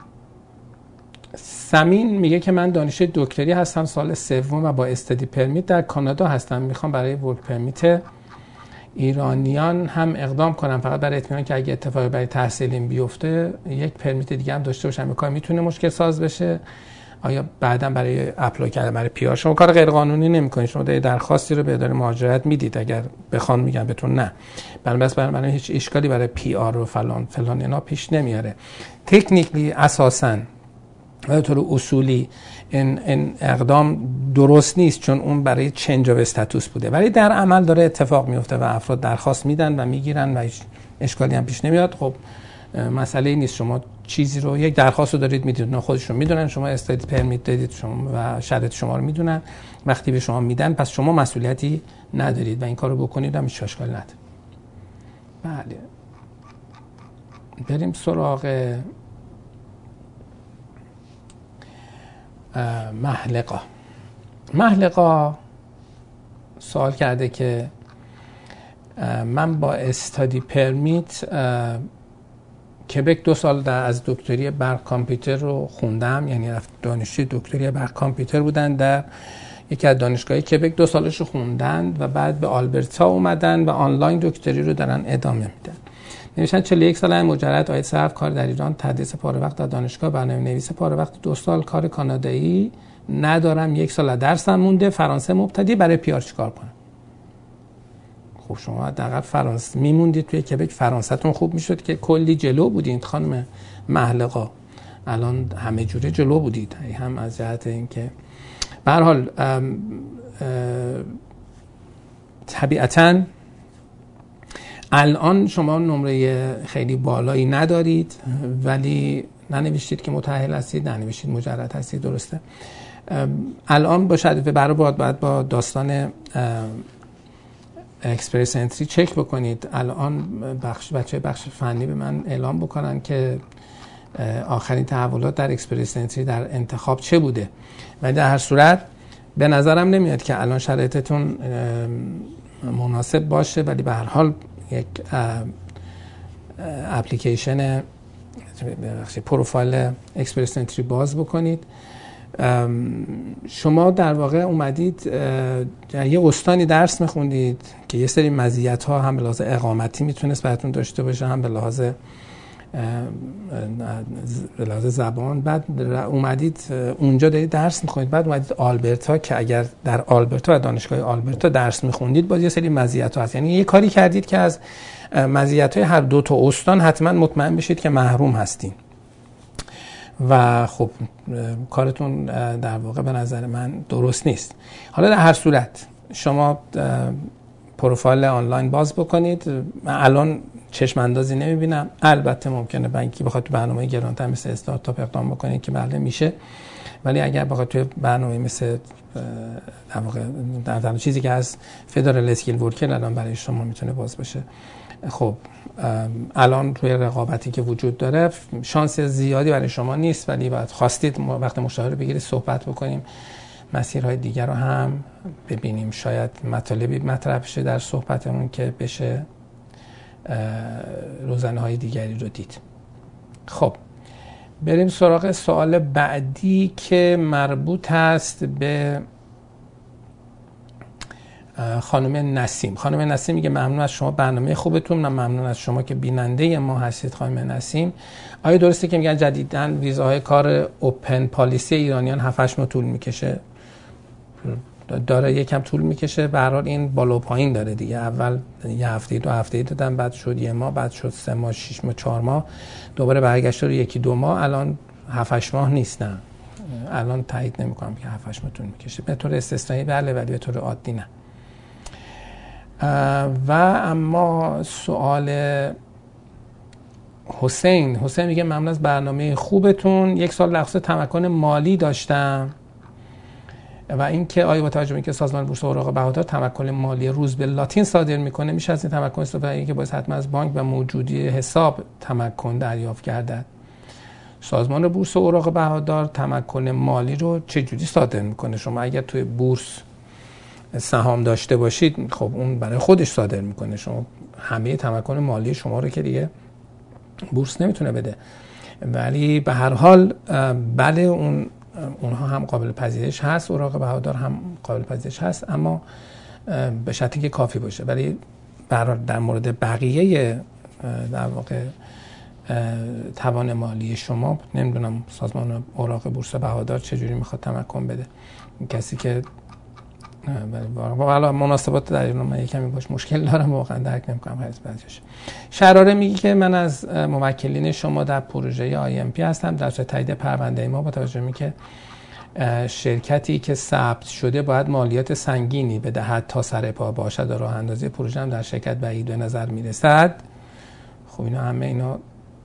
سمین میگه که من دانشجوی دکتری هستم، سال سوم و با استادی پرمیت در کانادا هستم. میخوام برای ورک پرمیت ایرانیان هم اقدام کنم، فقط برای اطمینان که اگه اتفاقی برای تحصیلیم بیفته یک پرمیت دیگه هم داشته باشم. کار میتونه مشکل ساز بشه؟ آیا بعداً برای اپلای کردن برای پی آر شما کار غیر قانونی نمی‌کنید؟ شما درخواستی رو به اداره مهاجرت میدید، اگر بخوان میگن بهتون نه. بنابراین برای من هیچ اشکالی برای پی آر و فلان فلان اینا پیش نمیاره. تکنیکلی اساساً به طور اصولی این, این اقدام درست نیست، چون اون برای چنج اف استاتوس بوده، ولی در عمل داره اتفاق میفته و افراد درخواست میدن و میگیرن و هیچ اشکالی هم پیش نمیاد. خب مسئله نیست، شما چیزی رو یک درخواست رو دارید میدید، نه خودشون میدونن شما استادی پرمیت دادید شما و شرایط شما رو میدونن، وقتی به شما میدن پس شما مسئولیتی ندارید و این کارو بکنید هم هیچ اشکالی نداره. بله بریم سراغ محلقا. محلقا سوال کرده که من با استادی پرمیت کبک دو سال در از دکتری برق کامپیوتر رو خوندم، یعنی دانشجوی دکتری برق کامپیوتر بودن در یکی از دانشگاه کبک، دو سالش رو خوندن و بعد به آلبرتا اومدن و آنلاین دکتری رو دارن ادامه میدن. نوشتن چهل و یک ساله مجرد، عاید صرف، کار در ایران، تدریس پاره وقت در دانشگاه، برنامه‌نویس پاره وقت، دو سال کار کانادایی ندارم، یک سال درسم مونده، فرانسه مبتدی، برای پیار چیکار کنم؟ خب شما حداقل فرانسه میموندید توی کبک، فرانسه‌تون خوب میشد که کلی جلو بودید خانم محلقا، الان همه جوره جلو بودید، هم از جهت اینکه به هر حال طبیعتاً الان شما نمره خیلی بالایی ندارید، ولی ننوشتید که متأهل هستید، ننوشتید مجرد هستید، درسته؟ الان با شرایط برای باید باید با داستان اکسپرس انتری چک بکنید. الان بخش بچه بخش فنی به من اعلام بکنن که آخرین تحولات در اکسپرس انتری در انتخاب چه بوده، ولی در هر صورت به نظرم نمیاد که الان شرایطتون مناسب باشه، ولی به هر حال یک اپلیکیشن پروفایل اکسپرس انتری باز بکنید. شما در واقع اومدید یه استانی درس میخوندید که یه سری مزیت ها هم به لحاظ اقامتی میتونست براتون داشته باشه، هم به لحاظ به لحاظ زبان. بعد اومدید اونجا دارید درس میخونید، بعد اومدید آلبرتا که اگر در آلبرتا و دانشگاه آلبرتا درس میخوندید باز یه سری مزیت ها هست، یعنی یه کاری کردید که از مزیت های هر دو تا استان حتما مطمئن بشید که محروم هستین و خب کارتون در واقع به نظر من درست نیست. حالا در هر صورت شما پروفایل آنلاین باز بکنید. من الان چشم اندازی نمیبینم، البته ممکنه بانکی بخواد تو برنامه گرانتر مثل استارتاپ اقدام بکنید که بله میشه، ولی اگر بخواد توی برنامه مثل در واقع در در چیزی که از فدرال اسکیل ورکر الان برای شما میتونه باز بشه، خب الان توی رقابتی که وجود داره شانس زیادی برای شما نیست، ولی باید خواستید وقت مشاوره بگیرید، صحبت بکنیم، مسیرهای دیگر رو هم ببینیم، شاید مطالبی مطرح بشه در صحبتمون که بشه روزنه‌های دیگری رو دید. خب بریم سراغ سوال بعدی که مربوط است به خانم نسیم. خانم نسیم میگه ممنون از شما، برنامه خوبتون، من ممنون از شما که بیننده ما هستید. خانم نسیم، آیا درسته که میگن جدیداً ویزاهای کار اوپن پالیسی ایرانیان هفت هشت ماه طول میکشه؟ داره یکم طول میکشه، به هر حال این بالا و پایین داره دیگه. اول یه هفته دو هفته دادن، بعد شد یه ماه، بعد شد سه ماه، شش ماه، چهار ماه، دوباره برگشت رو یکی دو ماه، الان هفت هشت ماه نیست. نه الان تایید نمیکنم که هفت هشت ماه طول میکشه، به طور استثنایی بله، ولی به طور عادی نه. و اما سوال حسین حسین میگه ممنون از برنامه خوبتون. یک سال لغو تمکن مالی داشتم و اینکه آیا با توجه به اینکه سازمان بورس اوراق بهادار تمکن مالی روز به لاتین صادر میکنه میشه از این تمکن استفاده کنید که باید حتما از بانک و موجودی حساب تمکن دریافت گردد؟ سازمان بورس اوراق بهادار تمکن مالی رو چجوری صادر میکنه؟ شما اگر توی بورس سهام داشته باشید خب اون برای خودش صادر میکنه، شما همه تمکن مالی شما رو که دیگه بورس نمیتونه بده. ولی به هر حال بله اون اونها هم قابل پذیرش هست، اوراق بهادار هم قابل پذیرش هست، اما به شرطی که کافی باشه. ولی در مورد بقیه در واقع توان مالی شما نمیدونم سازمان اوراق بورس بهادار چجوری میخواد تمکن بده. کسی که واقعا مناسبات در ایران من یکمی باش مشکل دارم، واقعا درک نمیکنم خیلی بعضیش. شراره میگه که من از موکلین شما در پروژه آی ام پی هستم. در صورت تایید پرونده ما با توجه به که شرکتی که ثبت شده باید مالیات سنگینی بدهد تا سر پا باشد و راه اندازی پروژه هم در شرکت بعید به نظر میرسد. خب اینا همه اینا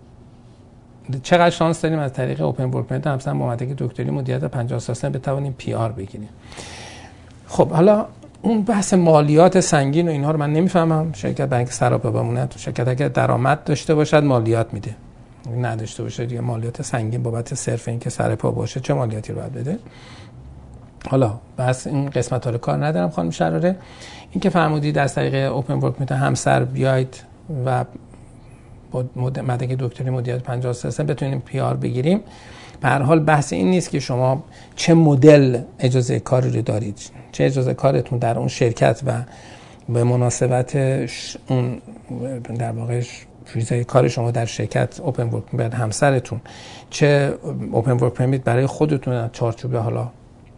چقدر شانس داریم از طریق اوپن ورک پرمت همسن با مدرک دکتری مدیریت پنجاه سال بتوانیم پی آر بگیریم. خب حالا اون بحث مالیات سنگین و اینها رو من نمیفهمم. شرکت بانک سراپا بمونه، تو شرکت اگر درآمد داشته باشد مالیات میده، نداشته باشه دیگه مالیات سنگین بابت صرف این که سر پا باشه چه مالیاتی رو باید بده؟ حالا بس این قسمت ها رو کار ندارم. خانم شراره این که فرمودید از طریق اوپن ورک پرمت همسر بیاید و با مدرک دکتری مدیریت پنجاه سال بتونیم پی آر بگیریم، به هر حال بحث این نیست که شما چه مدل اجازه کاری رو دارید، چه اجازه کارتون در اون شرکت و به مناسبت اون در واقع ویزای کار شما در شرکت اوپن ورک پرمیت همسرتون، چه اوپن ورک پرمیت برای خودتون چارچوب حالا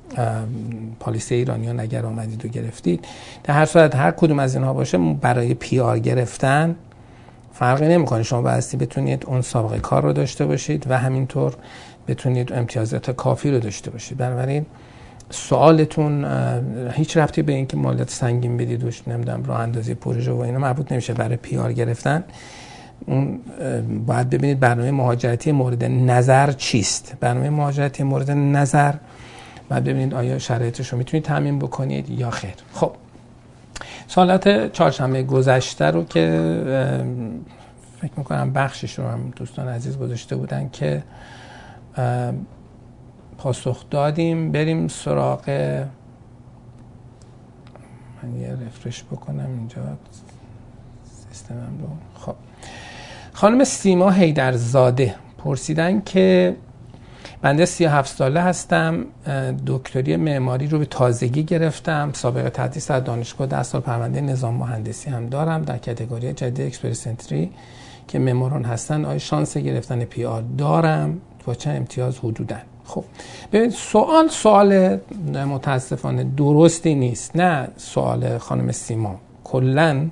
پالیسی ایرانیان اگر آمدید و گرفتید، در هر صورت هر کدوم از اینها باشه برای پی آر گرفتن فرقی نمیکنه. شما بایستی بتونید اون سابقه کار رو داشته باشید و همینطور بتونید امتیازات کافی رو داشته باشید. بنابراین سوالتون هیچ ربطی به این که مالیات سنگین بدید و نمیدونم راه اندازی پروژه و اینا مربوط نمیشه. برای پی آر گرفتن اون باید ببینید برنامه مهاجرتی مورد نظر چیست. برنامه مهاجرتی مورد نظر باید ببینید آیا شرایطش رو میتونید تامین بکنید یا خیر. خب سوالات چهارشنبه گذشته رو که فکر میکنم بخشش رو هم دوستان عزیز گذاشته بودن که پاسخ دادیم. بریم سراغ، من یه رفرش بکنم اینجا سیستمم رو. خب خانم سیما حیدرزاده پرسیدن که بنده سی و هفت ساله هستم، دکتری معماری رو به تازگی گرفتم، سابقه تدریس در دانشگاه، ده سال پرونده نظام مهندسی هم دارم. در کاتگوری جدید اکسپرس انتری که معماران هستن آیا شانس گرفتن پی آر دارم و چه امتیاز حدوداً؟ خب ببینید سوال سوال متاسفانه درستی نیست. نه سوال خانم سیما، کلاً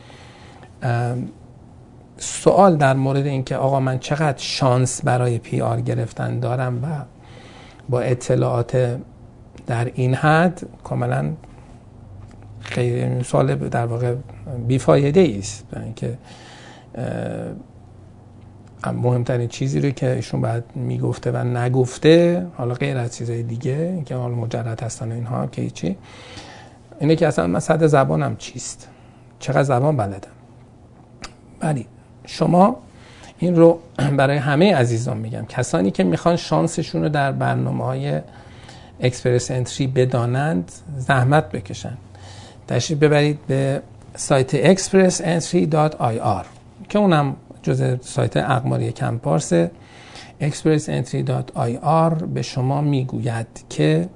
سوال در مورد اینکه آقا من چقدر شانس برای پی آر گرفتن دارم و با اطلاعات در این حد کاملا غیر سوال در واقع بیفایده است. برای اینکه مهمترین چیزی رو که ایشون بعد میگفته و نگفته، حالا غیر از چیزای دیگه که حالا مجرد هستن و اینها که چی، اینه که اصلا من سطح زبانم چیست، چقدر زبان بلدم. ولی شما این رو برای همه عزیزان میگم، کسانی که میخوان شانسشون رو در برنامه‌های اکسپرس انتری بدانند زحمت بکشن، تشریف ببرید به سایت اکسپرس انتری دات آی آر که اونم جزء سایت اقماری کمپارس. اکسپرس انتری دات آی آر به شما میگوید که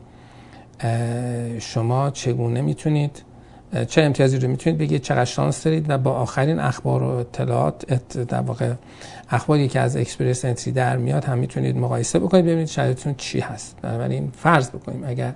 شما چگونه میتونید، چه امتیازی رو میتونید بگید، چقدر شانس دارید و با آخرین اخبار و اطلاعات در واقع اخباری که از اکسپرس انتری در میاد هم میتونید مقایسه بکنید ببینید شرایطتون چی هست. بنابراین فرض بکنیم اگر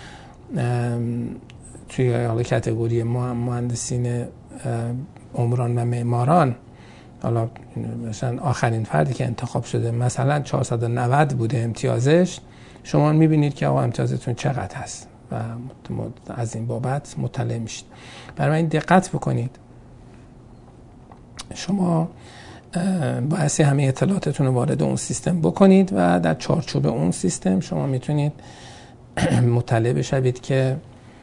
توی حالا کاتگوری مهندسین عمران و معماران حالا مثلا آخرین فردی که انتخاب شده مثلا چهارصد و نود بوده امتیازش، شما میبینید که آقا امتیازتون چقدر هست و از این بابت مطلع میشید. برای این دقت بکنید، شما باید همه اطلاعاتتون رو وارد اون سیستم بکنید و در چارچوب اون سیستم شما میتونید مطلع بشوید که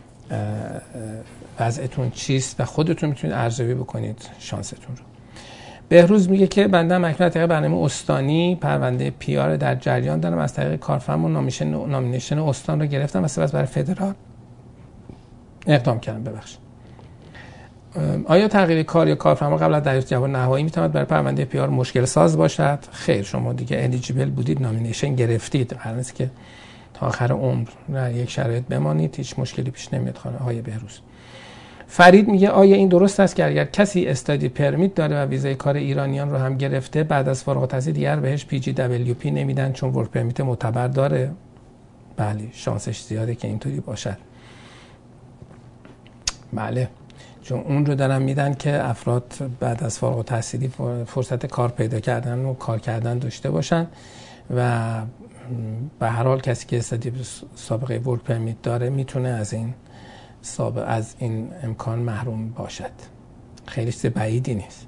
وضعتون چیست و خودتون میتونید ارزیابی بکنید شانستون رو. بهروز میگه که بنده اکنون از طریق برنامه استانی پرونده پی آر در جریان دارم، از طریق کارفرما نامینیشن استان رو گرفتم و سپس برای فدرال اقدام کردم. ببخشید، آیا تغییر کار یا کارفرما قبل از دریافت جواب نهایی میتواند برای پرونده پی آر مشکل ساز باشد؟ خیر، شما دیگه الیجیبل بودید، نامینیشن گرفتید، قرار نیست که تا آخر عمر در یک شرایط بمانید، هیچ مشکلی پیش نمیاد. خانم های بهروز. فرید میگه آیا این درست است که اگر کسی استادی پرمیت داره و ویزای کار ایرانیان رو هم گرفته، بعد از فارغ التحصیل دیگر بهش پی جی دبلیو پی نمیدن چون ورک پرمیت معتبر داره؟ بله، شانسش زیاده که اینطوری باشد. بله، چون اون رو دارن میدن که افراد بعد از فارغ التحصیلی فرصت کار پیدا کردن و کار کردن داشته باشن و به هر حال کسی که استادی سابقه ورک پرمیت داره میتونه از این سابقه از این امکان محروم باشد. خیلی چیز بعیدی نیست.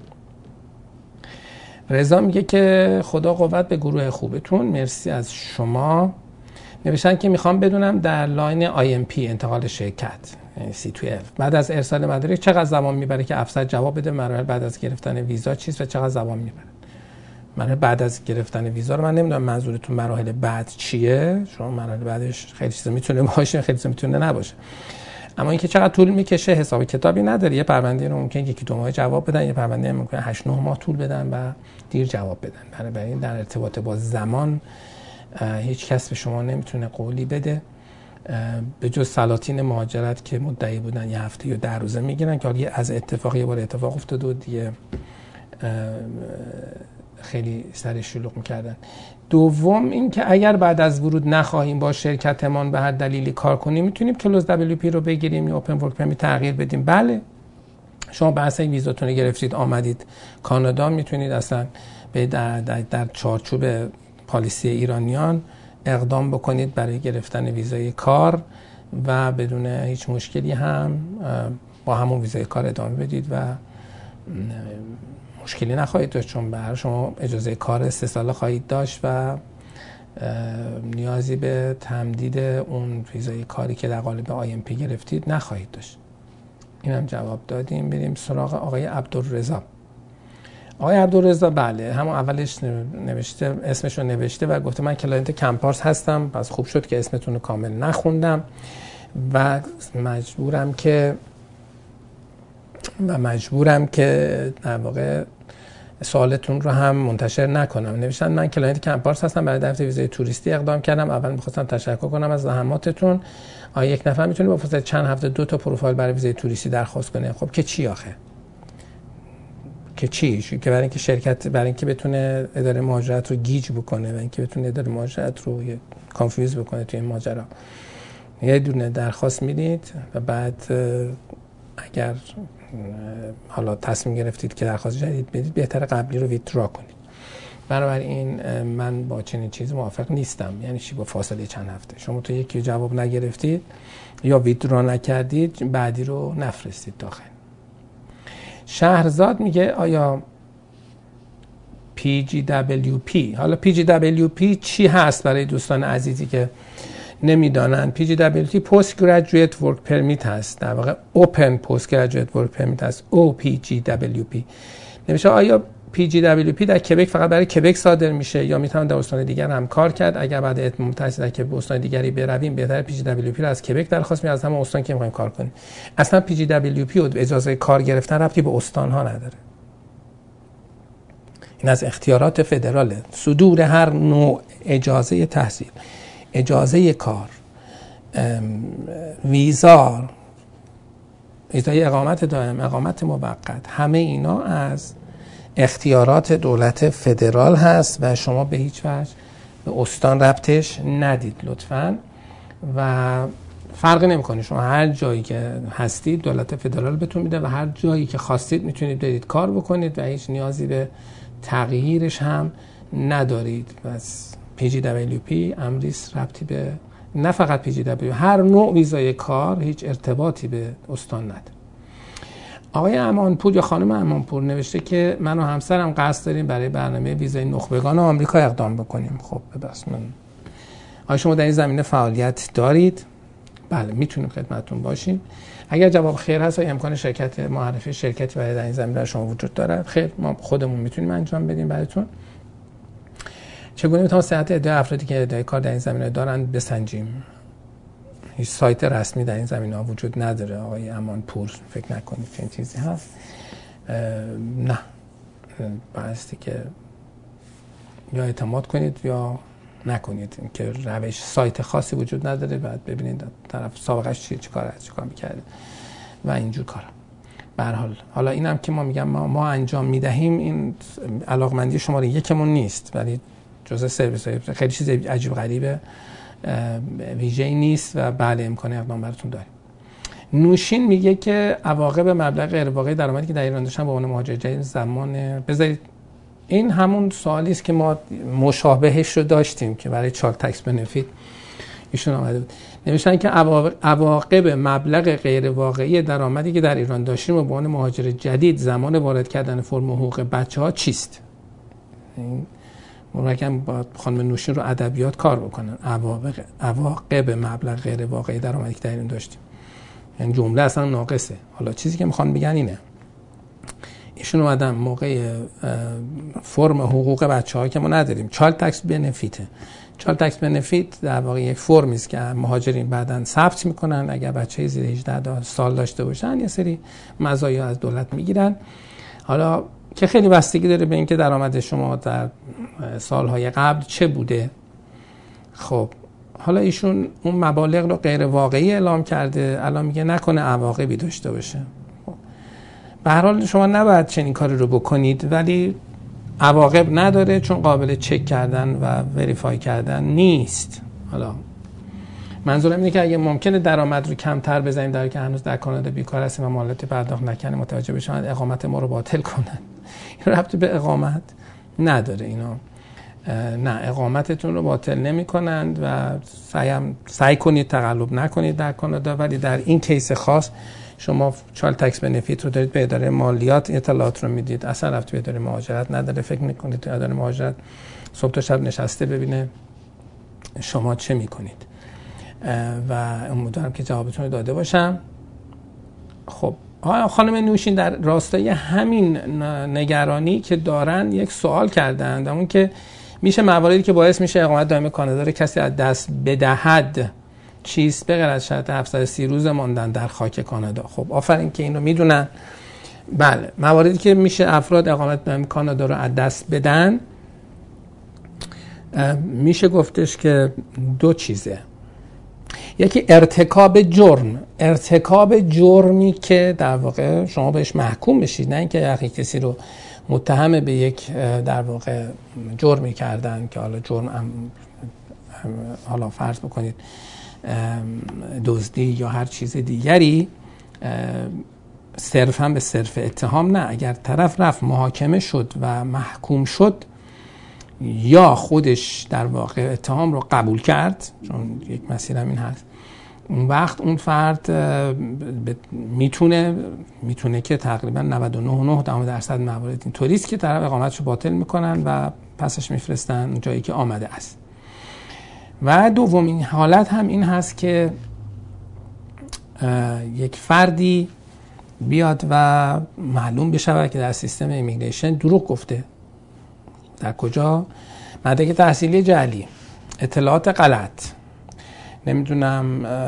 رضا میگه که خدا قوت به گروه خوبتون، مرسی از شما. نوشتن که میخوام بدونم در لاین آی ام پی انتقال شرکت سی دوازده بعد از ارسال مدارک چقدر زمان میبره که افسر جواب بده؟ مراحل بعد از گرفتن ویزا چیست و چقدر زمان میبره؟ مراحل بعد از گرفتن ویزا رو من نمیدونم منظورتون مراحل بعد چیه. شما مراحل بعدش خیلی چیزا میتونه باشه، خیلی چیزا میتونه نباشه، اما اینکه چقدر طول میکشه حساب کتابی نداره. یه پرونده رو ممکنه یکی دو ماه جواب بدن، یه پرونده ممکنه هشت نه ماه طول بدن و دیر جواب بدن. برای این در ارتباط با زمان هیچ کس به شما نمیتونه قولی بده به جز سلاطین مهاجرت که مدعی بودن یه هفته یا ده روزه میگیرن که حالا از اتفاق یه بار اتفاق افتاد و دیگه خیلی سر شلوغ میکردن. دوم این که اگر بعد از ورود نخواهیم با شرکتمان به هر دلیلی کار کنیم، میتونیم کلوز دبلیو پی رو بگیریم یا اوپن ورک پرمیت تغییر بدیم. بله، شما بحث ویزاتون رو گرفتید آمدید کانادا، میتونید اصلا به در, در, در چارچوب پالیسی ایرانیان اقدام بکنید برای گرفتن ویزای کار و بدون هیچ مشکلی هم با همون ویزای کار ادامه بدید و مشکلی نخواهید داشت، چون برای شما اجازه کار سه ساله خواهید داشت و نیازی به تمدید اون ویزای کاری که در قالب آی ام پی گرفتید نخواهید داشت. اینم جواب دادیم. بریم سراغ آقای عبدالرضا. آقای عبدالرضا بله، همون اولش نوشته، اسمش رو نوشته و گفته من کلاینت کمپارس هستم، پس خوب شد که اسمتون رو کامل نخوندم و مجبورم که و مجبورم که در واقع سوالتون رو هم منتشر نکنم. نوشتن من کلاینت کمپارس هستم، برای دریافت ویزای توریستی اقدام کردم. اول می‌خواستم تشکر کنم از زحماتتون. آیا یک نفر میتونه با فاصله چند هفته دو تا پروفایل برای ویزای توریستی درخواست کنه؟ خب که چی آخه؟ که چی؟ که برای اینکه شرکت برای اینکه بتونه اداره مهاجرت رو گیج بکنه و اینکه بتونه اداره مهاجرت رو کانفیوز بکنه توی این ماجرا، یه دونه درخواست میدید و بعد اگر حالا تصمیم گرفتید که درخواست جدید بدید، بهتره قبلی رو ویتدرا کنید. بنابراین من با چنین چیزی موافق نیستم. یعنی چی با فاصله چند هفته؟ شما تو یکی جواب نگرفتید یا ویتدرا نکردید، بعدی رو نفرستید داخل. شهرزاد میگه آیا پی جی دبلیو پی، حالا پی جی دبلیو پی چی هست برای دوستان عزیزی که نمیدانن؟ پی جی دبلیو پی پست گریجویت ورک پرمیت هست، در واقع اوپن پست گریجویت ورک پرمیت هست، او پی جی دبلیو پی. نمیشه آیا پی جی دبلیو پی در کبک فقط برای کبک صادر میشه یا میتونن در استان دیگر هم کار کرد؟ اگر بعد اتمام تحصیل در استان دیگری برویم، بهتره پی جی دبلیو پی رو از کبک درخواست می از همون استان که میخوایم کار کنیم. اصلا پی جی دبلیو پی و اجازه کار گرفتن ربطی به استان ها نداره. این از اختیارات فدراله. صدور هر نوع اجازه تحصیل، اجازه کار، ویزا، ویزای اقامت دائم، اقامت موقت، همه اینا از اختیارات دولت فدرال هست و شما به هیچ وجه به استان ربطش ندید لطفاً. و فرقی نمیکنه، شما هر جایی که هستید دولت فدرال بهتون میده و هر جایی که خواستید میتونید برید کار بکنید و هیچ نیازی به تغییرش هم ندارید. بس پی جی دبلیو پی امریس ربطی به نه فقط پی جی دبلیو، هر نوع ویزای کار هیچ ارتباطی به استان نداره. آقای امانپور یا خانم امانپور نوشته که من و همسرم قصد داریم برای برنامه ویزای نخبگان آمریکا اقدام بکنیم. خب ببخشید، من آیا شما در این زمینه فعالیت دارید؟ بله، میتونیم خدمتتون باشیم. اگر جواب خیر هست، آیا امکان شرکت معرفی شرکتی برای در این زمینه شما وجود داره؟ خیر، ما خودمون میتونیم انجام بدیم براتون. چگونه میتونم صحت ادعای افرادی که ادعای کار در این زمینه دارن بسنجیم؟ هیچ سایت رسمی در این زمینه ها وجود نداره آقای امانپور، فکر نکنید که این چیزی هست. نه، بایستی که یا اعتماد کنید یا نکنید، که روش سایت خاصی وجود نداره. بعد ببینید طرف سابقش چیه، چه کار چه کار می‌کرده و اینجور کارا. به هر حال حالا اینم که ما میگم ما, ما انجام میدهیم، این علاقمندی شماره یکمون نیست، ولی جزء سرویس های خیلی چیز عجیب غریبه، ویژه‌ای نیست و بله امکان اقدام براتون داریم. نوشین میگه که عواقب مبلغ غیر واقعی درآمدی که در ایران داشتن به عنوان مهاجر جدید زمان بذارید، این همون سوالی است که ما مشابهش رو داشتیم که برای چالک تکس بنفیت ایشون آمده بود. نوشتن که عواقب مبلغ غیر واقعی درآمدی که در ایران داشتیم به عنوان مهاجر جدید زمان وارد کردن فرم حقوق بچه‌ها چیست؟ این مرکم با خانم نوشین رو ادبیات کار بکنن. عواقب عواقب مبلغ غیر واقعی درآمدی که در ایران داشتیم، یعنی جمله اصلا ناقصه. حالا چیزی که میخوان بگن اینه، ایشون اومدن موقع فرم حقوق بچه‌ها که ما نداریم، چالک تکس بنفیت. چالک تکس بنفیت در واقع یک فرمی است که مهاجرین بعداً ثبت میکنن، اگر بچه زیر هجده سال داشته باشن یه سری مزایا از دولت میگیرن. حالا که خیلی بستگی داره به اینکه درآمد شما در سالهای قبل چه بوده. خب حالا ایشون اون مبالغ رو غیر واقعی اعلام کرده، الان میگه نکنه عواقبی داشته باشه. به هر حال شما نباید چنین کاری رو بکنید، ولی عواقب نداره چون قابل چک کردن و وریفای کردن نیست. حالا منظورم اینه که اگه ممکنه درآمد رو کمتر بزنیم در حالی که هنوز در کانادا بیکار هستیم و مالیات پرداخت نکنیم، متوجه بشن اقامت ما رو باطل کنن. این ربطی به اقامت نداره. اینا نه، اقامتتون رو باطل نمی کنند و سعی سعی کنید تقلب نکنید در کانادا، ولی در این کیس خاص شما چالک تکس بنفیت رو دارید به اداره مالیات اطلاعات رو میدید، اصلا ربطی به اداره مهاجرت نداره. فکر میکنید اداره مهاجرت صبح تا شب نشسته ببینه شما چه میکنید و امیدوارم که جوابتون رو داده باشم. خب خانم نوشین در راستای همین نگرانی که دارن یک سوال کردند، اون که میشه مواردی که باعث میشه اقامت دائم کانادا رو کسی از دست بدهد چیست به غیر از شرط هفتصد و سی روز ماندن در خاک کانادا. خب آفرین که این رو میدونن. بله، مواردی که میشه افراد اقامت دائم کانادا رو از دست بدن، میشه گفتش که دو چیزه. یکی ارتکاب جرم، ارتکاب جرمی که در واقع شما بهش محکوم بشید، نه اینکه یکی کسی رو متهم به یک در واقع جرمی کردن که حالا جرم هم حالا فرض بکنید دزدی یا هر چیز دیگری، صرف هم به صرف اتهام نه. اگر طرف رفت محاکمه شد و محکوم شد یا خودش در واقع اتهام رو قبول کرد، چون یک مسیر هم این هست، اون وقت اون فرد میتونه میتونه که تقریبا نود و نه و نه دهم درصد موارد اینطوری است که طرف اقامتشو باطل میکنن و پسش میفرستن جایی که آمده است. و دومین حالت هم این هست که یک فردی بیاد و معلوم بشه که در سیستم ایمیگریشن دروغ گفته. در کجا؟ مدرک تحصیلی جعلی، اطلاعات غلط، نمیدونم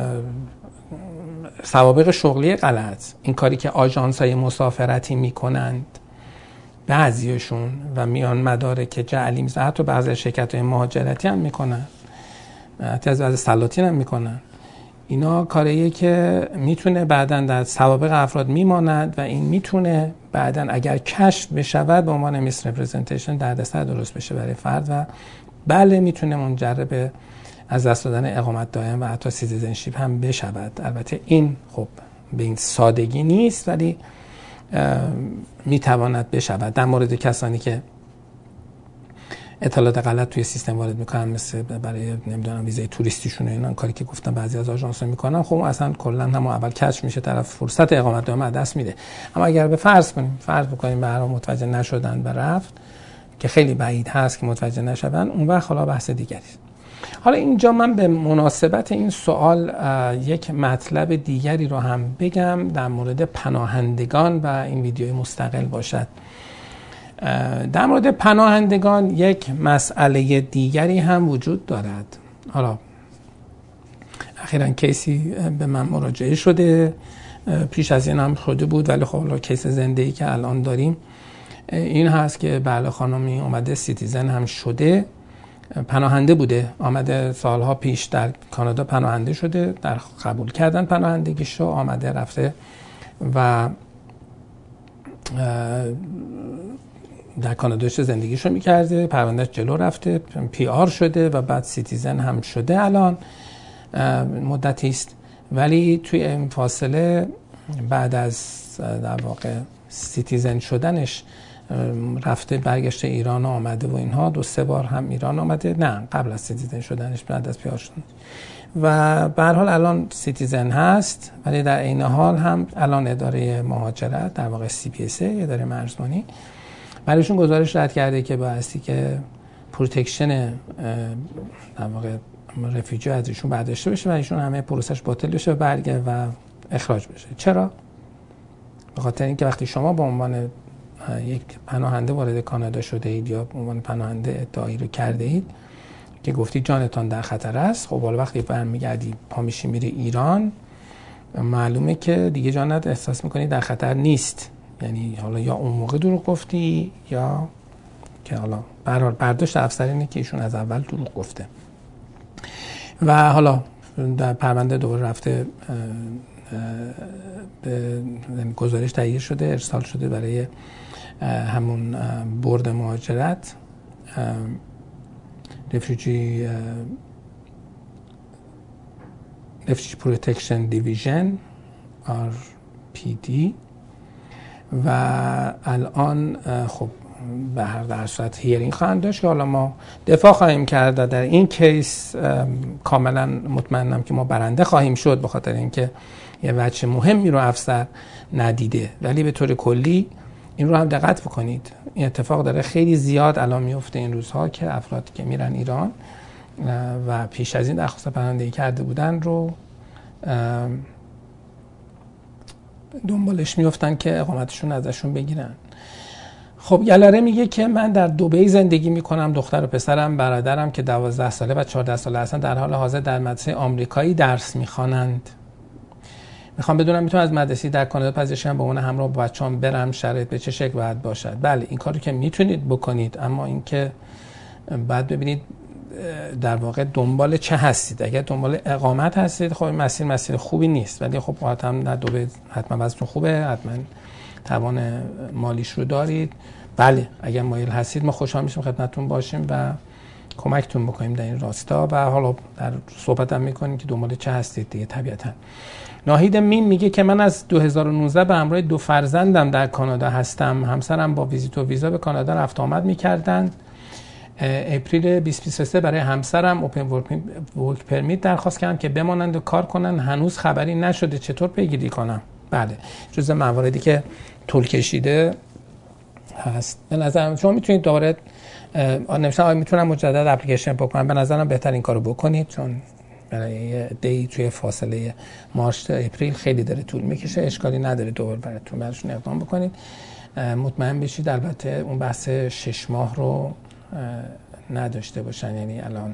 سوابق شغلی غلط، این کاری که آژانس‌های مسافرتی میکنند بعضیشون و میان مدارک جعلی میزنن، حتی بعضی شرکت‌های مهاجرتی هم میکنن، حتی از بعضی سلاطین هم میکنن. اینا کاریه که میتونه بعداً در سوابق افراد میماند و این میتونه بعداً اگر کشف بشود به عنوان میس رپرزنتیشن دردسر درست بشه برای فرد و بله میتونه منجر به از دست دادن اقامت دائم و حتی سیتیزنشیپ هم بشود. البته این خب به این سادگی نیست، ولی میتواند بشود. در مورد کسانی که اطلاعات غلط توی سیستم وارد میکنن، مثل برای نمیدونم ویزای توریستیشون و اینا، کاری که گفتم بعضی از آژانس‌ها میکنن، خب اصلا کلا هم اول کچ میشه، طرف فرصت اقامت دائم از دست میده. اما اگر به فرض کنیم فرض بکنیم به هر حال متوجه نشدن و رفت، که خیلی بعید هست که متوجه نشون، اون وقت حالا بحث دیگری است. حالا اینجا من به مناسبت این سوال یک مطلب دیگری رو هم بگم در مورد پناهندگان و این ویدیوی مستقل باشد. در مورد پناهندگان یک مسئله دیگری هم وجود دارد. حالا اخیراً کیسی به من مراجعه شده، پیش از این هم شده بود، ولی خب حالا کیس زنده‌ای که الان داریم این هست که بله خانمی اومده سیتیزن هم شده، پناهنده بوده، آمده سالها پیش در کانادا پناهنده شده، در قبول کردن پناهندگیشو، آمده رفته و در کانادا زندگیشو میکرده، پروندهش جلو رفته، پی آر شده و بعد سیتیزن هم شده الان مدتی است. ولی توی این فاصله بعد از در واقع سیتیزن شدنش رفته برگشته ایران آمده و اینها، دو سه بار هم ایران آمده، نه قبل از سیتیزن شدنش، بعد از پی آر شدن، و به هر حال الان سیتیزن هست. ولی در این حال هم الان اداره مهاجرت، در واقع سی پی اس ای، اداره مرزبانی، برایشون گزارش رد کرده که بایستی که پروتکشن در واقع رفیوجی ازشون برداشته بشه و ایشون همه پروسش باطل بشه و برگرده و اخراج بشه. چرا؟ به خاطر اینکه وقتی شما به عنوان یک پناهنده وارد کانادا شده اید یا به عنوان پناهنده ادعایی رو کرده اید که گفتی جانتان در خطر است، خب حالا وقتی برمیگردی پا میشی میری ایران، معلومه که دیگه جانت احساس میکنی در خطر نیست. یعنی حالا یا اون موقع دروغ گفتی یا که حالا به هر حال برداشت افسر اینه که ایشون از اول دروغ گفته. و حالا در پرونده دوباره رفته به گزارش تهیه شده، ارسال شده برای همون بورد مهاجرت، رفیوجی رفیوجی پروتکشن دیویژن آر پی دی، و الان خب به هر در صورت هیرینگ خواهند داشت که حالا ما دفاع خواهیم کرد. در این کیس کاملا مطمئنم که ما برنده خواهیم شد، به خاطر اینکه یه وجه مهمی رو افسر ندیده. ولی به طور کلی این رو هم دقت بکنید، این اتفاق داره خیلی زیاد الان میفته این روزها که افرادی که میرن ایران و پیش از این درخواست پناهندگی کرده بودن رو دنبالش میفتن که اقامتشون ازشون بگیرن. خب یلاره میگه که من در دبی زندگی میکنم، دختر و پسرم برادرم که دوازده ساله و چهارده ساله هستن در حال حاضر در مدرسه آمریکایی درس میخوانند. میخوام بدونم میتونم از مدرسه در کانادا پذیرش کنم، با اون همراه با بچه‌ام برم، شرایط به چه شکل باید باشد؟ بله این کارو که میتونید بکنید، اما اینکه بعد ببینید در واقع دنبال چه هستید. اگر دنبال اقامت هستید خب مسیر مسیر خوبی نیست، ولی خب حتما در دبی حتما وضعتون خوبه، حتما توان مالیش رو دارید. بله اگر مایل هستید ما خوشحال میشیم خدمتتون باشیم و کمکتون بکنیم در این راستا، و حالا در صحبت هم میکنیم که دنبال چه هستید دیگه. طبیعتا ناهید میم میگه که من از دو هزار و نوزده به همراه دو فرزندم در کانادا هستم، همسرم با ویزیت و ویزا به کانادا رفت آمد میکردند. اپریل بیست بیست و سه برای همسرم اوپن ورک پرمیت درخواست کردم که بمانند و کار کنن، هنوز خبری نشده، چطور پیگیری کنم؟ بله جزء مواردی که طول کشیده هست. به نظرم شما میتونید دوباره نوشتن آیا میتونم مجدد اپلیکیشن بکنم، به نظرم بهتر این کارو بکنید، چون برای دی توی فاصله مارس تا اپریل خیلی داره طول میکشه، اشکالی نداره دوباره براتون براشون اقدام بکنید. مطمئن بشید البته اون بحث شش ماه رو نداشته باشن، یعنی الان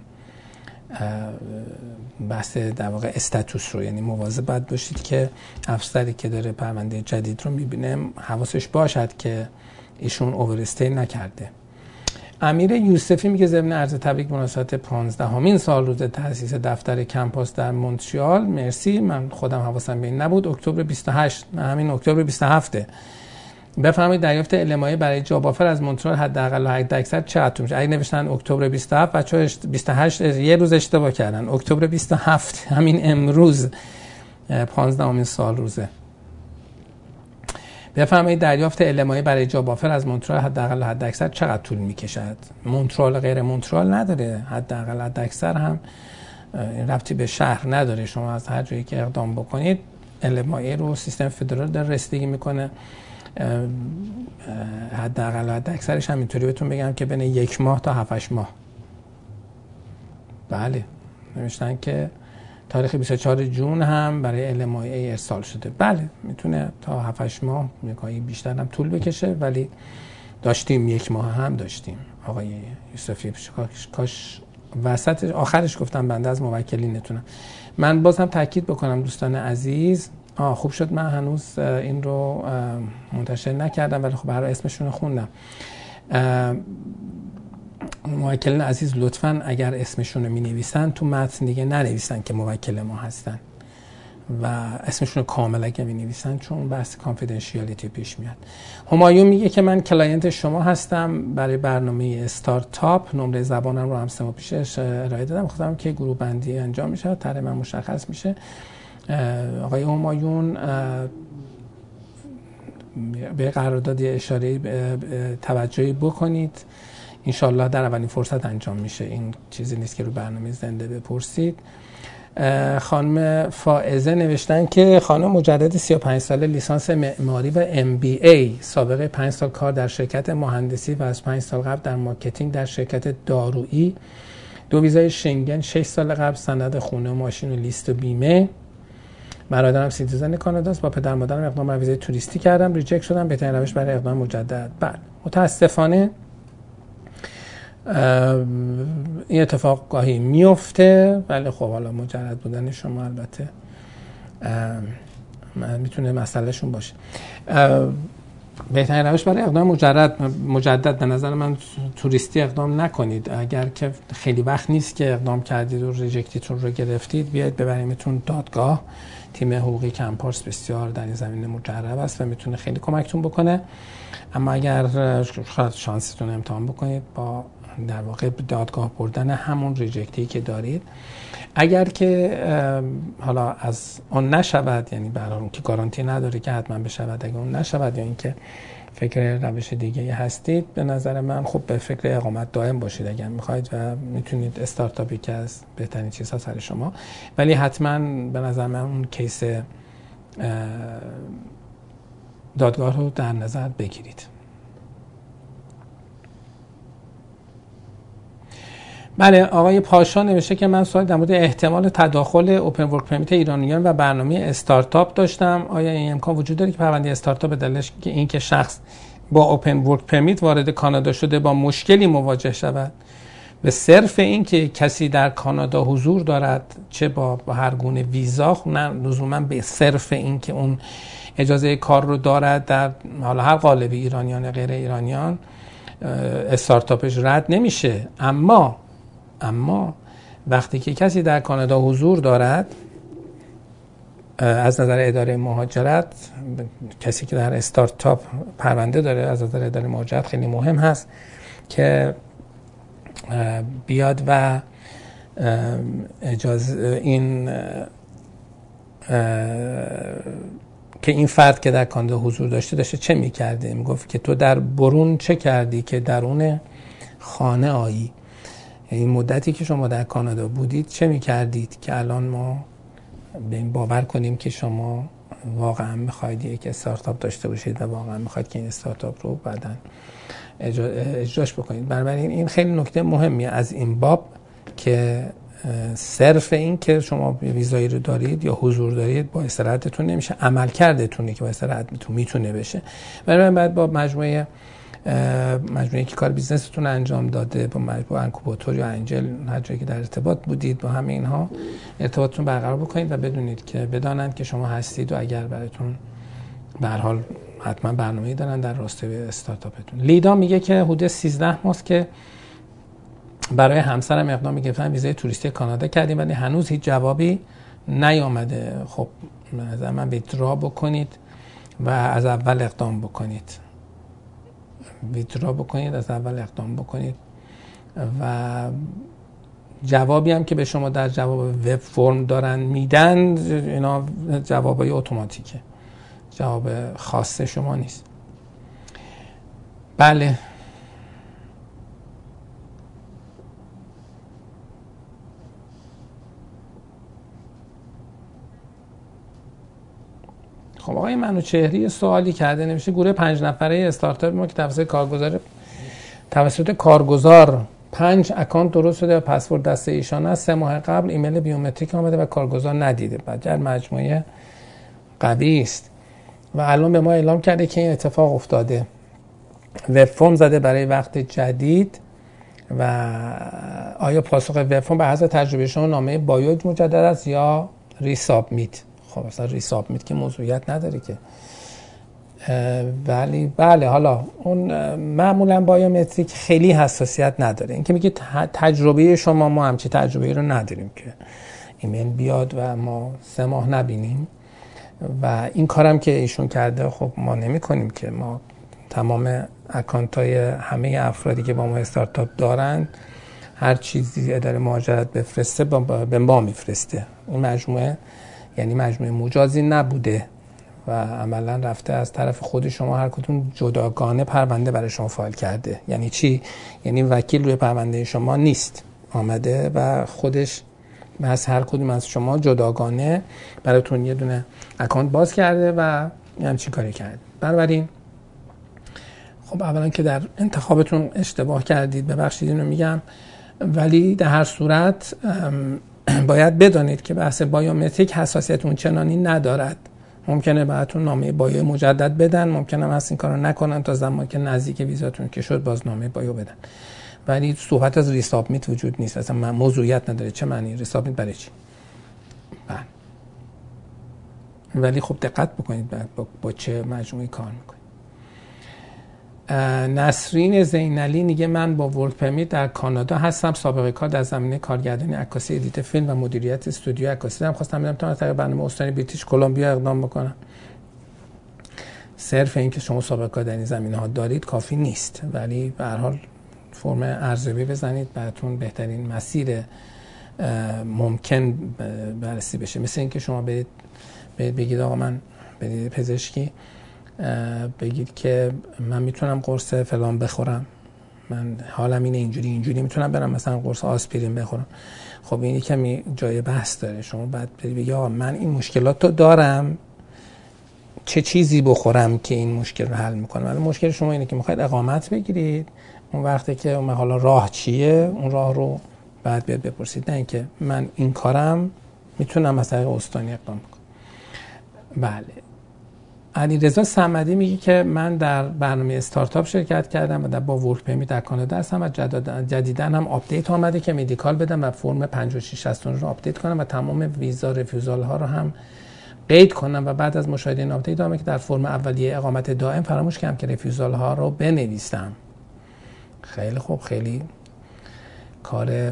بحث در واقع استاتوس رو، یعنی مواظب باید باشید که افسری که داره پرونده جدید رو میبینه حواسش باشد که ایشون اوور استی نکرده. امیر یوسفی میگه ضمن عرض تبریک مناسبت پانزدهمین سال روز تأسیس دفتر کمپاس در مونترال. مرسی، من خودم حواسم به این نبود. اکتبر بیست و هشت، همین اکتبر بیست و هفت. بفرمایید دریافت المای برای جاب آفر از مونترال حداقل و حداکثر چقدر میشه؟ اگه نوشتن اکتبر بیست و هفت، بچه‌ها بیست و هشت یه روز اشتباه کردن. اکتبر بیست و هفت همین امروز پانزدهمین سال روزه. بفرمایید دریافت ال ام آی برای جاب آفر از مونترال حداقل حد اکثر چقدر طول میکشد؟ مونترال غیر مونترال نداره، حداقل حد اکثر هم این ربطی به شهر نداره. شما از هر جایی که اقدام بکنید ال ام آی رو سیستم فدرال داره رسیدگی میکنه. حداقل حد اکثرش هم اینطوری بهتون بگم که بین یک ماه تا هفت ماه. بله نوشتن که تاریخ بیست و چهارم جون هم برای ال ام آی ارسال شده. بله میتونه تا هفت ماه میگه بیشتر هم طول بکشه، ولی داشتیم یک ماه هم داشتیم. آقای یوسفی کاش وسط آخرش گفتم بنده از موکلینتونم. من باز هم تاکید بکنم دوستان عزیز، آه خوب شد من هنوز این رو منتشر نکردم ولی خب برای اسمشون رو خوندم. موکلین عزیز لطفاً اگر اسمشون رو می نویسن تو متن دیگه ننویسن که موکل ما هستن و اسمشون رو کامل اگه می نویسن، چون بحث کانفیدنشیالیتی پیش میاد. همایون میگه که من کلاینت شما هستم برای برنامه استارتاپ، نمره زبانم رو هم سه ماه پیش ارائه دادم، خواستم که گروه بندی انجام میشه، طرح من مشخص میشه. آقای همایون به قرارداد اشاره توجهی بکنید، انشالله در اولین فرصت انجام میشه. این چیزی نیست که رو برنامه زنده بپرسید. خانم فائزه نوشتن که خانم مجدد سی و پنج ساله، لیسانس معماری و ام بی ای، سابقه پنج سال کار در شرکت مهندسی و از پنج سال قبل در مارکتینگ در شرکت دارویی، دو ویزای شنگن، شش سال قبل سند خونه و ماشین و لیست و بیمه. برادرم سیتیزن کاناداست، با پدر مادرم اقدام بر ویزای توریستی کردم، ریجکت شدم، بهترین روش برای اقدام مجدد. بله متاسفانه این اتفاق گاهی میفته، ولی خب حالا مجرد بودن شما البته میتونه مسئله شون باشه. بهترین روش برای اقدام مجرد مجدد به نظر من توریستی اقدام نکنید. اگر که خیلی وقت نیست که اقدام کردید و ریجکتیتون رو گرفتید، بیاید ببریمتون دادگاه. تیم حقوقی کمپارس بسیار در این زمینه مجرب است و میتونه خیلی کمکتون بکنه. اما اگر شانستون امتحان بکنید با در واقع دادگاه بردن همون ریجکتی که دارید، اگر که حالا از اون نشود، یعنی برای اون که گارانتی نداره که حتما بشود، اگر اون نشود یا اینکه فکر روش دیگه هستید، به نظر من خب به فکر اقامت دائم باشید اگر میخواید و میتونید استارتاپی که از بهترین چیزها سر شما، ولی حتما به نظر من اون کیس دادگاه رو در نظر بگیرید. بله آقای پاشا نوشته که من سوال در مورد احتمال تداخل اوپن ورک پرمیت ایرانیان و برنامه استارتاپ داشتم. آیا این امکان وجود داره که پرونده استارتاپ به دلیل این که شخص با اوپن ورک پرمیت وارد کانادا شده با مشکلی مواجه شود، به صرف این که کسی در کانادا حضور دارد، چه با, با هر گونه ویزا، نه لزوما به صرف این که اون اجازه کار رو دارد در حالا هر قالبی، ایرانیان غیر ایرانیان، استارتاپش رد نمیشه. اما اما وقتی که کسی در کانادا حضور دارد از نظر اداره مهاجرت، کسی که در استارتاپ پرونده داره از نظر اداره مهاجرت خیلی مهم هست که بیاد و اجازه این که این فرد که در کانادا حضور داشته داشته چه میکرده. میگفت که تو در برون چه کردی که درون خانه آیی، این مدتی که شما در کانادا بودید چه میکردید که الان ما به این باور کنیم که شما واقعا میخواید یک استارتاپ داشته باشید و واقعا میخواید که این استارتاپ رو بعداً اجراش بکنید. بنابراین این خیلی نکته مهمیه از این باب که صرف این که شما ویزایی رو دارید یا حضور دارید با استراحتتون نمیشه، عمل کردتونه که با استراحتتون میتونه بشه. بنابراین بعد با مجموعه مجموعه که کار بیزنستون انجام داده، با مجموعه انکوباتور یا انجل، هر جایی که در ارتباط بودید، با همه اینها ارتباطتون برقرار بکنید و بدونید که بدانند که شما هستید و اگر براتون به هر حال حتما برنامه‌ای دارن در راستای استارتاپتون. لیدا میگه که حدود سیزده ماه که برای همسرم اقدام گرفتن ویزای توریستی کانادا کردیم ولی هنوز هیچ جوابی نیامده. خب نظر من ویدرا بکنید و از اول اقدام بکنید. ویدرا بکنید از اول اقدام بکنید و جوابی هم که به شما در جواب وب فرم دارن میدن، اینا جوابای اتوماتیکه، جواب خاص شما نیست. بله. خب آقای منوچهری سوالی کرده، نمیشه گروه پنج نفره استارتاپ ما که توسط کارگزار توسط کارگزار پنج اکانت درست شده و پسورد دست ایشان است، سه ماه قبل ایمیل بیومتریک آمده و کارگزار ندیده. بعد مجموعه قوی است و الان به ما اعلام کرده که این اتفاق افتاده. وب فرم زده برای وقت جدید و آیا پاسخ وب فرم به حسب تجربه شما نامه بایو مجدد است یا ریسابمیت؟ خب اصلا ریسابمیت که موضوعیت نداره که. ولی بله، حالا اون معمولا بایومتریک خیلی حساسیت نداره. اینکه میگه تجربه شما، ما همچی تجربه رو نداریم که ایمیل بیاد و ما سه ماه نبینیم و این کارم که ایشون کرده خب ما نمی کنیم که. ما تمام اکانت های همه افرادی که با ما استارتاپ دارن هر چیزی اداره مهاجرت بفرسته به ما میفرسته. این مجموعه یعنی مجموعه مجازی نبوده و عملا رفته از طرف خود شما هر کدوم جداگانه پرونده برای شما فایل کرده. یعنی چی؟ یعنی وکیل روی پرونده شما نیست، آمده و خودش از هر کدوم از شما جداگانه براتون یه دونه اکانت باز کرده و همچین کاری کرده. بنابراین خب اولا که در انتخابتون اشتباه کردید، ببخشید اینو میگم، ولی در هر صورت باید بدانید که بحث بایومتریک حساسیت اون چنانی ندارد. ممکنه براتون نامه بایو مجدد بدن، ممکنه هم هست این کارو نکنن تا زمانی که نزدیک ویزاتون که شد باز نامه بایو بدن. ولی صحبت از ریسابمیت وجود نیست، اصلا من موضوعیت نداره. چه معنی ریسابمیت برای چی؟ بله. ولی خب دقت بکنید با, با چه مجموعی کار میکنید. نسرین زینالی میگه من با ورک پرمیت در کانادا هستم، سابقه کار در زمینه کارگردانی عکاسی، ادیت فیلم و مدیریت استودیو عکاسی دارم. خواستم بدونم تا از طریق برنامه استانی بریتیش کلمبیا اقدام بکنم. صرف این که شما سابقه کار در این زمینه ها دارید کافی نیست، ولی به هر حال فرم ارزیابی بزنید براتون بهترین مسیر ممکن بررسی بشه. مثل اینکه شما برید بگید آقا من برید پزشکی بگید که من میتونم قرص فلان بخورم، من حالم اینه اینجوری اینجوری میتونم برم مثلا قرص آسپرین بخورم. خب این کمی جای بحث داره. شما باید برید بگید آقا من این مشکلات رو دارم، چه چیزی بخورم که این مشکل رو حل میکنه. ولی مشکل شما اینه که میخواید اقامت بگیرید، اون وقتی که اون حالا راه چیه اون راه رو بعد بیاد بپرسید، نه اینکه من این کارم میتونم از طریق استانی اقدام کنم. بله. علیرضا صمدی میگه که من در برنامه استارتاپ شرکت کردم و در با ورک پرمیت در کانادا هستم و جدیداً هم آپدیت آمده که مدیکال بدم و فرم پنجاه و شش شصت و نه رو آپدیت کنم و تمام ویزا رفیوزال ها رو هم قید کنم و بعد از مشاهده این آپدیت آمده که در فرم اولیه اقامت دائم فراموش کردم که رفیوزال ها رو بنویسم. خیلی خوب، خیلی کار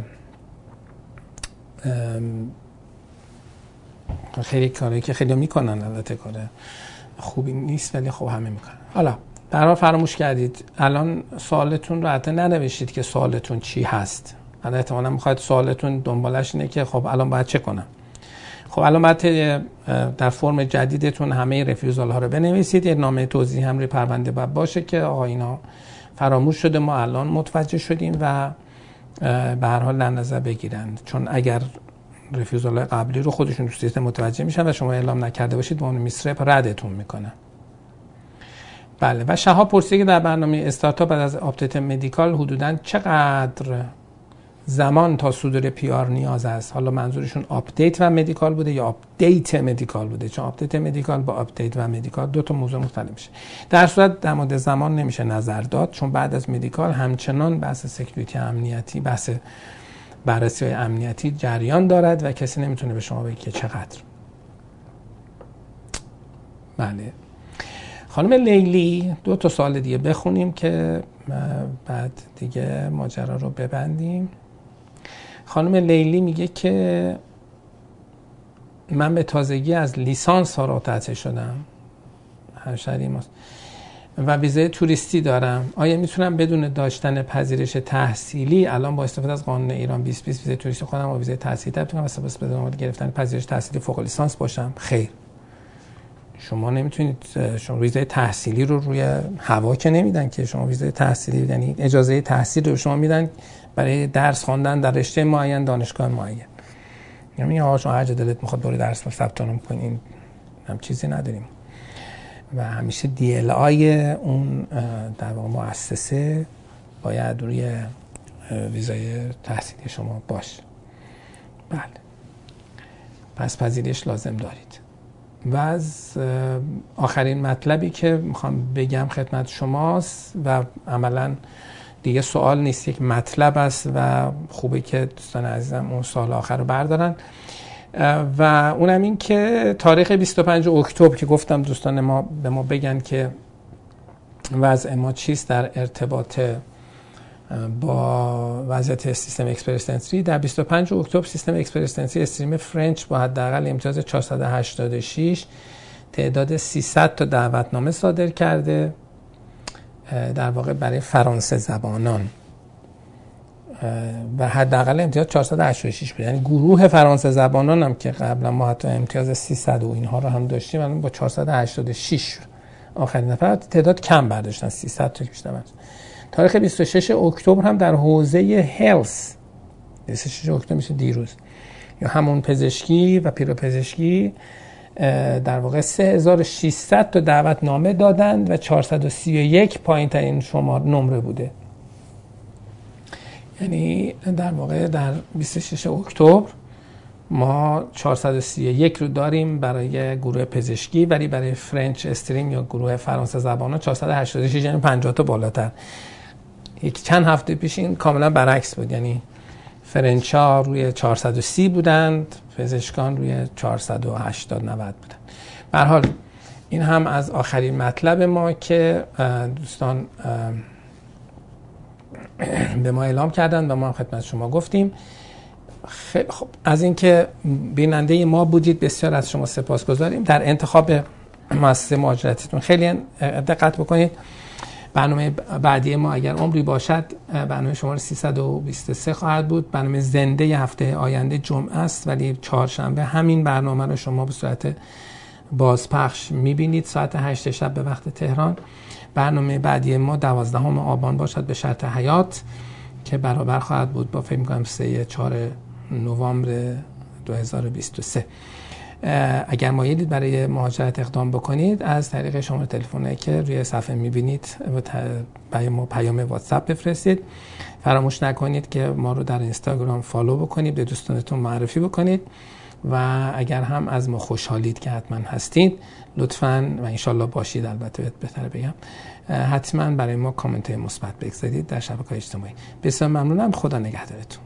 خیلی کاری که خیلی میکنن، البته کار خوبی نیست ولی خب همه میکنن. حالا در واقع فراموش کردید الان سوالتون رو حتی ننوشتید که سوالتون چی هست. الان احتمالاً میخواید سوالتون دنبالش اینه که خب الان باید چه کنم. خب الان باید در فرم جدیدتون همه رفیوزال ها رو بنویسید. یه نامه توضیح هم روی پرونده باید باشه که آقا اینا فراموش شده، ما الان متوجه شدیم و به هر حال در نظر بگیرن، چون اگر رفیوزال قبلی رو خودشون تو سیستم متوجه میشن و شما اعلام نکرده باشید با اون میسرپ ردتون میکنن. بله. و شهاب پرسید که در برنامه استارتاپ بعد از آپدیت مدیکال حدوداً چقدر زمان تا صدور پی آر نیاز است؟ حالا منظورشون آپدیت و مدیکال بوده یا آپدیت مدیکال بوده؟ چون آپدیت مدیکال با آپدیت و مدیکال دو تا موضوع مختلف میشه. در صورت در مورد زمان نمیشه نظر داد، چون بعد از مدیکال همچنان بحث سکیوریتی امنیتی، بحث بررسی های امنیتی جریان دارد و کسی نمیتونه به شما بگه که چقدر. بله. خانم لیلی دو تا سوال دیگه بخونیم که بعد دیگه ماجرا رو ببندیم. خانم لیلی میگه که من به تازگی از لیسانس ها تحصیل شدم، همشهری ماست، و ویزای توریستی دارم. آیا میتونم بدون داشتن پذیرش تحصیلی الان با استفاده از قانون ایران بیست بیست ویزای توریستی خودم با ویزای تحصیلی تبدیل کنم و سپس بدون گرفتن پذیرش تحصیلی فوق لیسانس باشم؟ خیر. شما نمیتونید، شما ویزای تحصیلی رو روی هوا که نمیدن که. شما ویزای تحصیلی یعنی اجازه تحصیل رو شما میدن برای درس خواندن در رشته معین، دانشگاه معین. یعنی آقا شما هر جا دلت میخواد برو درس ثبت نام کنین، هم چیزی نداریم. و همیشه دی ال آی اون در واقع مؤسسه باید روی ویزای تحصیلی شما باشه. بله، پس پذیرش لازم دارید. و از آخرین مطلبی که میخوام بگم خدمت شماست و عملاً دیگه سوال نیست، یک مطلب است و خوبه که دوستان عزیزم اون سوال آخر رو بردارن، و اونم این که تاریخ بیست و پنجم اکتبر که گفتم دوستان ما به ما بگن که وضع ما چیست در ارتباط با وضعیت سیستم اکسپرس انتری. در بیست و پنجم اکتبر سیستم اکسپرس انتری استریم فرنچ با حداقل امتیاز چهارصد و هشتاد و شش تعداد سیصد تا دعوتنامه صادر کرده، در واقع برای فرانسه زبانان، و حداقل امتیاز چهارصد و هشتاد و شش بود. یعنی گروه فرانسه زبانان هم که قبلا ما حتی امتیاز سیصد و اینها رو هم داشتیم، الان با چهارصد و هشتاد و شش آخرین نفر تعداد کم برداشتن، سیصد تا بیشتر. تاریخ بیست و ششم اکتبر هم در حوزه هلس، بیست و ششم اکتبر میشه دیروز، یا همون پزشکی و پیروپزشکی، در واقع سه هزار و ششصد تا دعوتنامه دادند و چهارصد و سی و یک پایین ترین شمار نمره بوده. یعنی در واقع در بیست و ششم اکتبر ما چهارصد و سی و یک رو داریم برای گروه پزشکی، ولی برای فرنچ استریم یا گروه فرانسه زبانان چهارصد و هشتاد و شش، یعنی پنجاه تا بالاتر. یک چند هفته پیش این کاملا برعکس بود، یعنی فرنچا روی چهارصد و سی بودند، پزشکان روی چهارصد و هشتاد نود بودند. به هر حال این هم از آخرین مطلب ما که دوستان به ما اعلام کردن و ما هم خدمت شما گفتیم. خیلی خب، از اینکه بیننده ما بودید بسیار از شما سپاسگزاریم. در انتخاب مؤسسه مهاجرتیتون خیلی دقت بکنید. برنامه بعدی ما اگر عمری باشد برنامه شماره سیصد و بیست و سه خواهد بود. برنامه زنده ی هفته آینده جمعه است، ولی چهارشنبه همین برنامه رو شما به صورت بازپخش میبینید ساعت هشت شب به وقت تهران. برنامه بعدی ما دوازدهم آبان باشد به شرط حیات که برابر خواهد بود با فکر می‌کنم سه چهار نوامبر دو هزار و بیست و سه. اگر مایلید برای مهاجرت اقدام بکنید از طریق شماره تلفنی که روی صفحه می‌بینید پیام پیام واتساپ بفرستید. فراموش نکنید که ما رو در اینستاگرام فالو بکنید، به دوستانتون معرفی بکنید و اگر هم از ما خوشحالید که حتما هستید لطفاً و انشالله باشید، البته بهتره بگم، حتما برای ما کامنت مثبت بگذارید در شبکه‌های اجتماعی. بسیار ممنونم. خدا نگهدارتون.